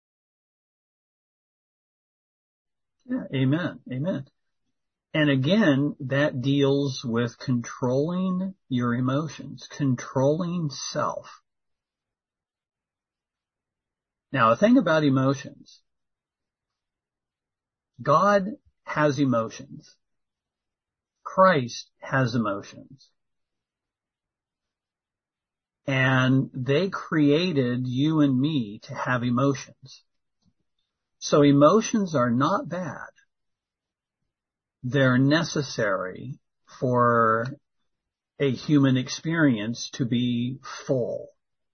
Yeah, amen. Amen. And again, that deals with controlling your emotions, controlling self. Now, a thing about emotions, God has emotions. Christ has emotions. And they created you and me to have emotions. So emotions are not bad. They're necessary for a human experience to be full.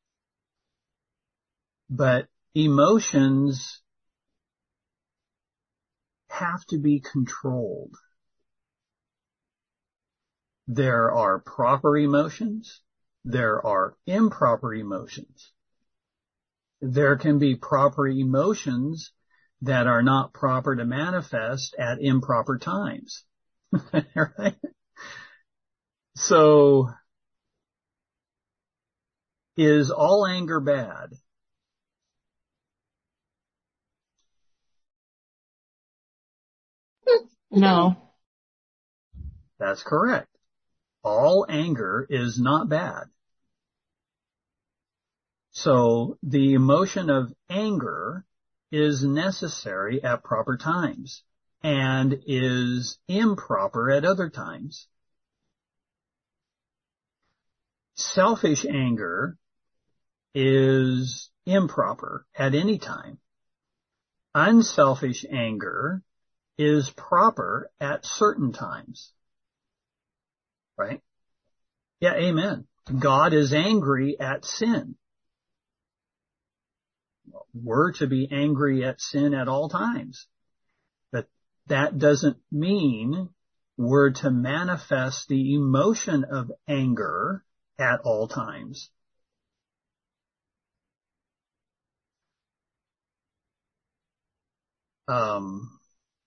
But emotions have to be controlled. There are proper emotions. There are improper emotions. There can be proper emotions that are not proper to manifest at improper times. Right? So Is all anger bad? No. That's correct. All anger is not bad. So the emotion of anger is necessary at proper times and is improper at other times. Selfish anger is improper at any time. Unselfish anger is proper at certain times. Right? Yeah, amen. God is angry at sin. We're to be angry at sin at all times. But that doesn't mean we're to manifest the emotion of anger at all times. Um,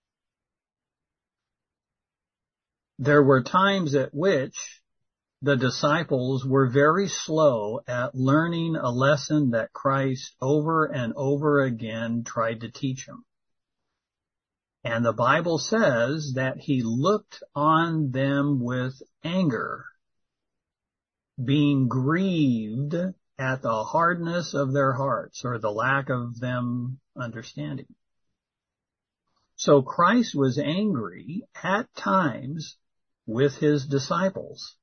there were times at which the disciples were very slow at learning a lesson that Christ over and over again tried to teach them. And the Bible says that he looked on them with anger, being grieved at the hardness of their hearts or the lack of them understanding. So Christ was angry at times with his disciples.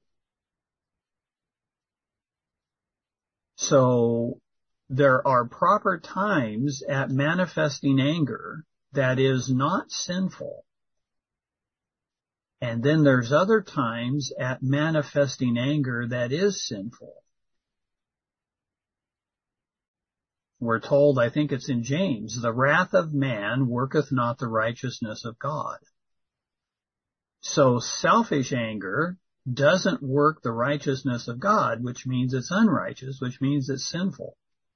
So there are proper times at manifesting anger that is not sinful. And then there's other times at manifesting anger that is sinful. We're told, I think it's in James, the wrath of man worketh not the righteousness of God. So selfish anger doesn't work the righteousness of God, which means it's unrighteous, which means it's sinful.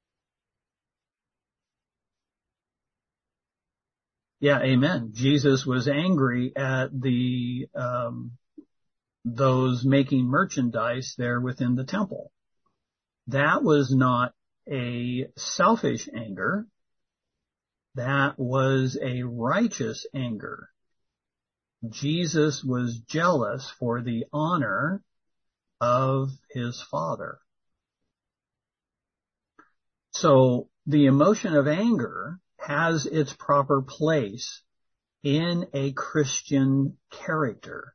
Yeah, amen. Jesus was angry at the um, those making merchandise there within the temple. That was not a selfish anger. That was a righteous anger. Jesus was jealous for the honor of his Father. So the emotion of anger has its proper place in a Christian character.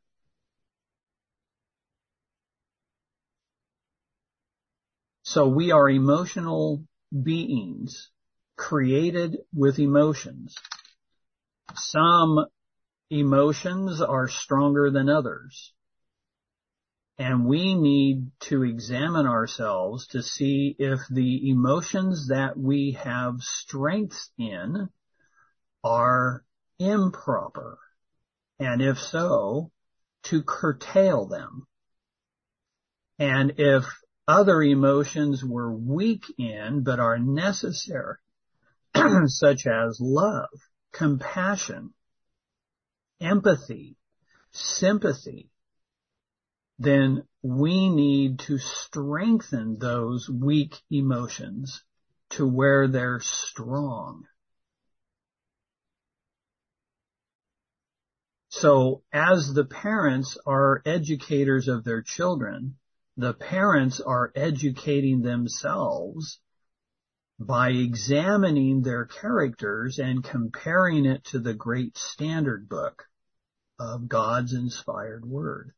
So we are emotional beings created with emotions. Some emotions are stronger than others. And we need to examine ourselves to see if the emotions that we have strength in are improper. And if so, to curtail them. And if other emotions we're weak in but are necessary, such as love, compassion, empathy, sympathy, then we need to strengthen those weak emotions to where they're strong. So as the parents are educators of their children, the parents are educating themselves by examining their characters and comparing it to the great standard book of God's inspired word.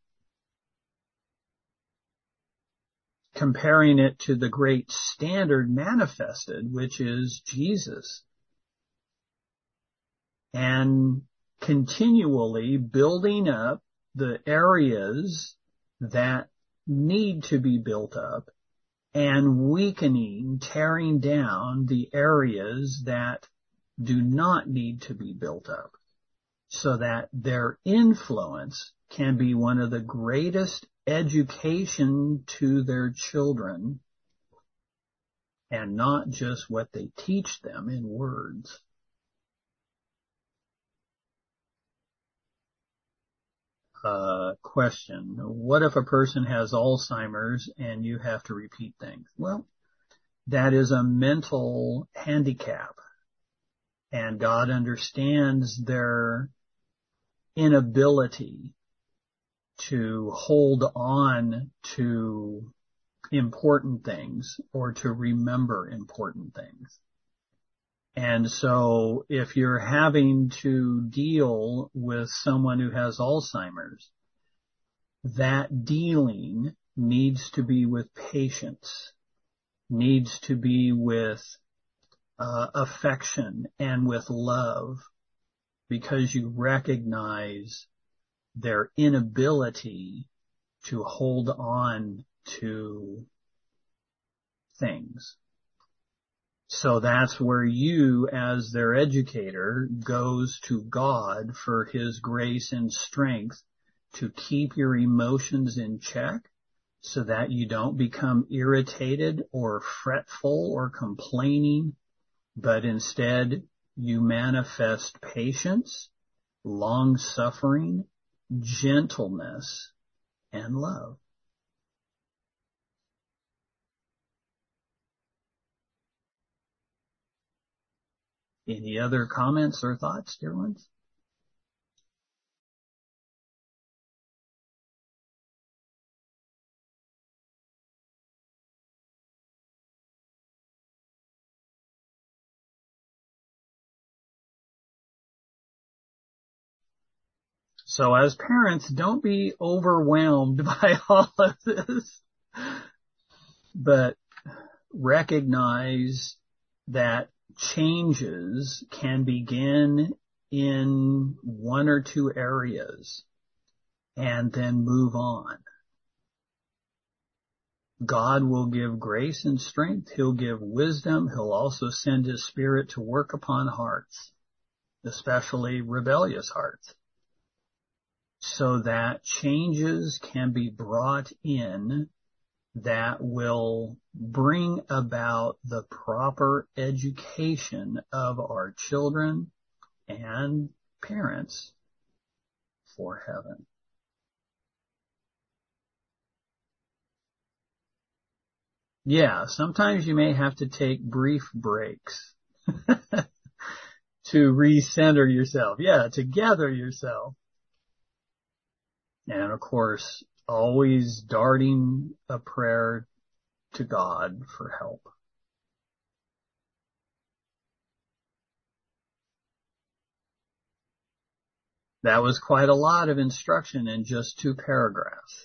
Comparing it to the great standard manifested, which is Jesus. And continually building up the areas that need to be built up and weakening, tearing down the areas that do not need to be built up so that their influence can be one of the greatest education to their children and not just what they teach them in words. uh, question. What if a person has Alzheimer's and you have to repeat things? Well, that is a mental handicap, and God understands their inability to hold on to important things or to remember important things. And so if you're having to deal with someone who has Alzheimer's, that dealing needs to be with patience, needs to be with uh, affection and with love, because you recognize their inability to hold on to things. So that's where you, as their educator, goes to God for His grace and strength to keep your emotions in check so that you don't become irritated or fretful or complaining, but instead you manifest patience, long-suffering, gentleness, and love. Any other comments or thoughts, dear ones? So as parents, don't be overwhelmed by all of this, but recognize that changes can begin in one or two areas and then move on. God will give grace and strength. He'll give wisdom. He'll also send His Spirit to work upon hearts, especially rebellious hearts, so that changes can be brought in that will bring about the proper education of our children and parents for heaven. Yeah, sometimes you may have to take brief breaks to recenter yourself. Yeah, to gather yourself. And of course, always darting a prayer to God for help. That was quite a lot of instruction in just two paragraphs.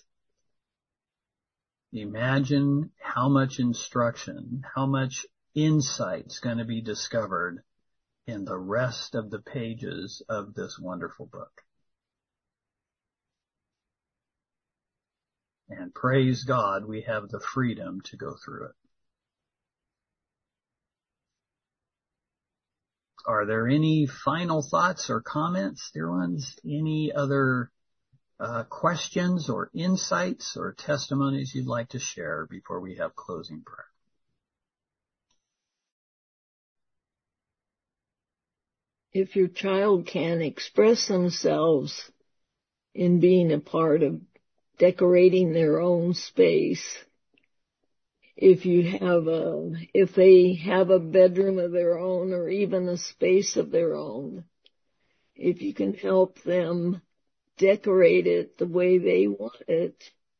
Imagine how much instruction, how much insight's going to be discovered in the rest of the pages of this wonderful book. And praise God, we have the freedom to go through it. Are there any final thoughts or comments, dear ones? Any other uh, questions or insights or testimonies you'd like to share before we have closing prayer? If your child can express themselves in being a part of decorating their own space, if you have a, if they have a bedroom of their own or even a space of their own, if you can help them decorate it the way they want it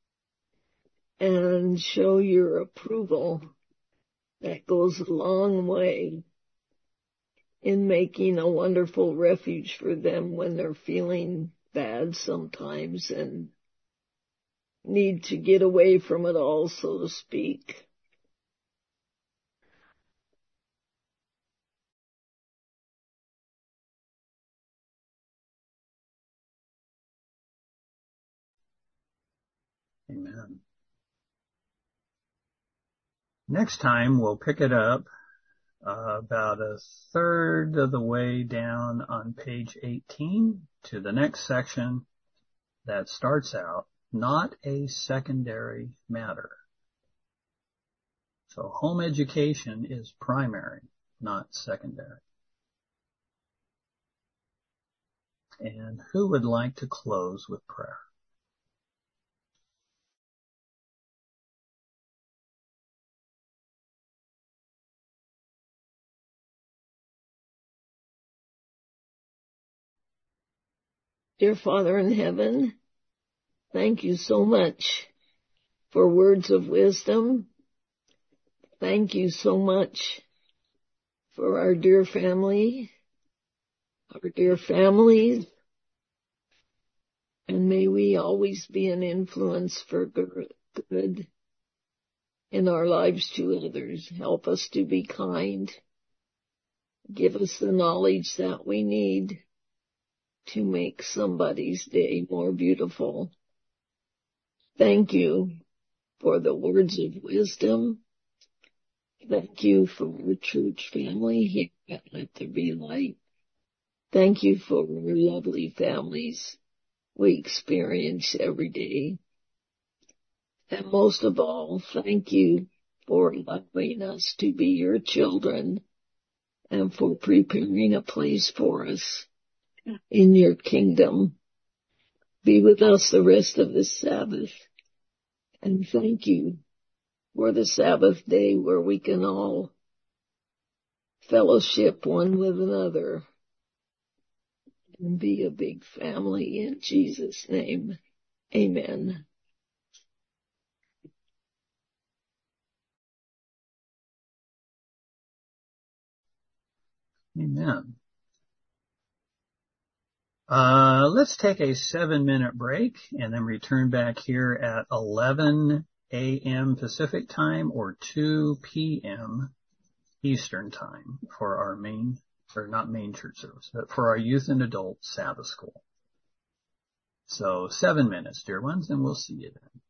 and show your approval, that goes a long way in making a wonderful refuge for them when they're feeling bad sometimes and need to get away from it all, so to speak. Amen. Next time we'll pick it up uh, about a third of the way down on page eighteen to the next section that starts out, not a secondary matter. So home education is primary, not secondary. And who would like to close with prayer? Dear Father in heaven, thank you so much for words of wisdom. Thank you so much for our dear family, our dear families, and may we always be an influence for good in our lives to others. Help us to be kind. Give us the knowledge that we need to make somebody's day more beautiful. Thank you for the words of wisdom. Thank you for our church family here at Let There Be Light. Thank you for our lovely families we experience every day. And most of all, thank you for allowing us to be your children and for preparing a place for us in your kingdom. Be with us the rest of the Sabbath. And thank you for the Sabbath day where we can all fellowship one with another and be a big family in Jesus' name. Amen. Amen. Uh, let's take a seven minute break and then return back here at eleven a.m. Pacific time or two p.m. Eastern time for our main, or not main church service, but for our youth and adult Sabbath school. So seven minutes, dear ones, and we'll see you then.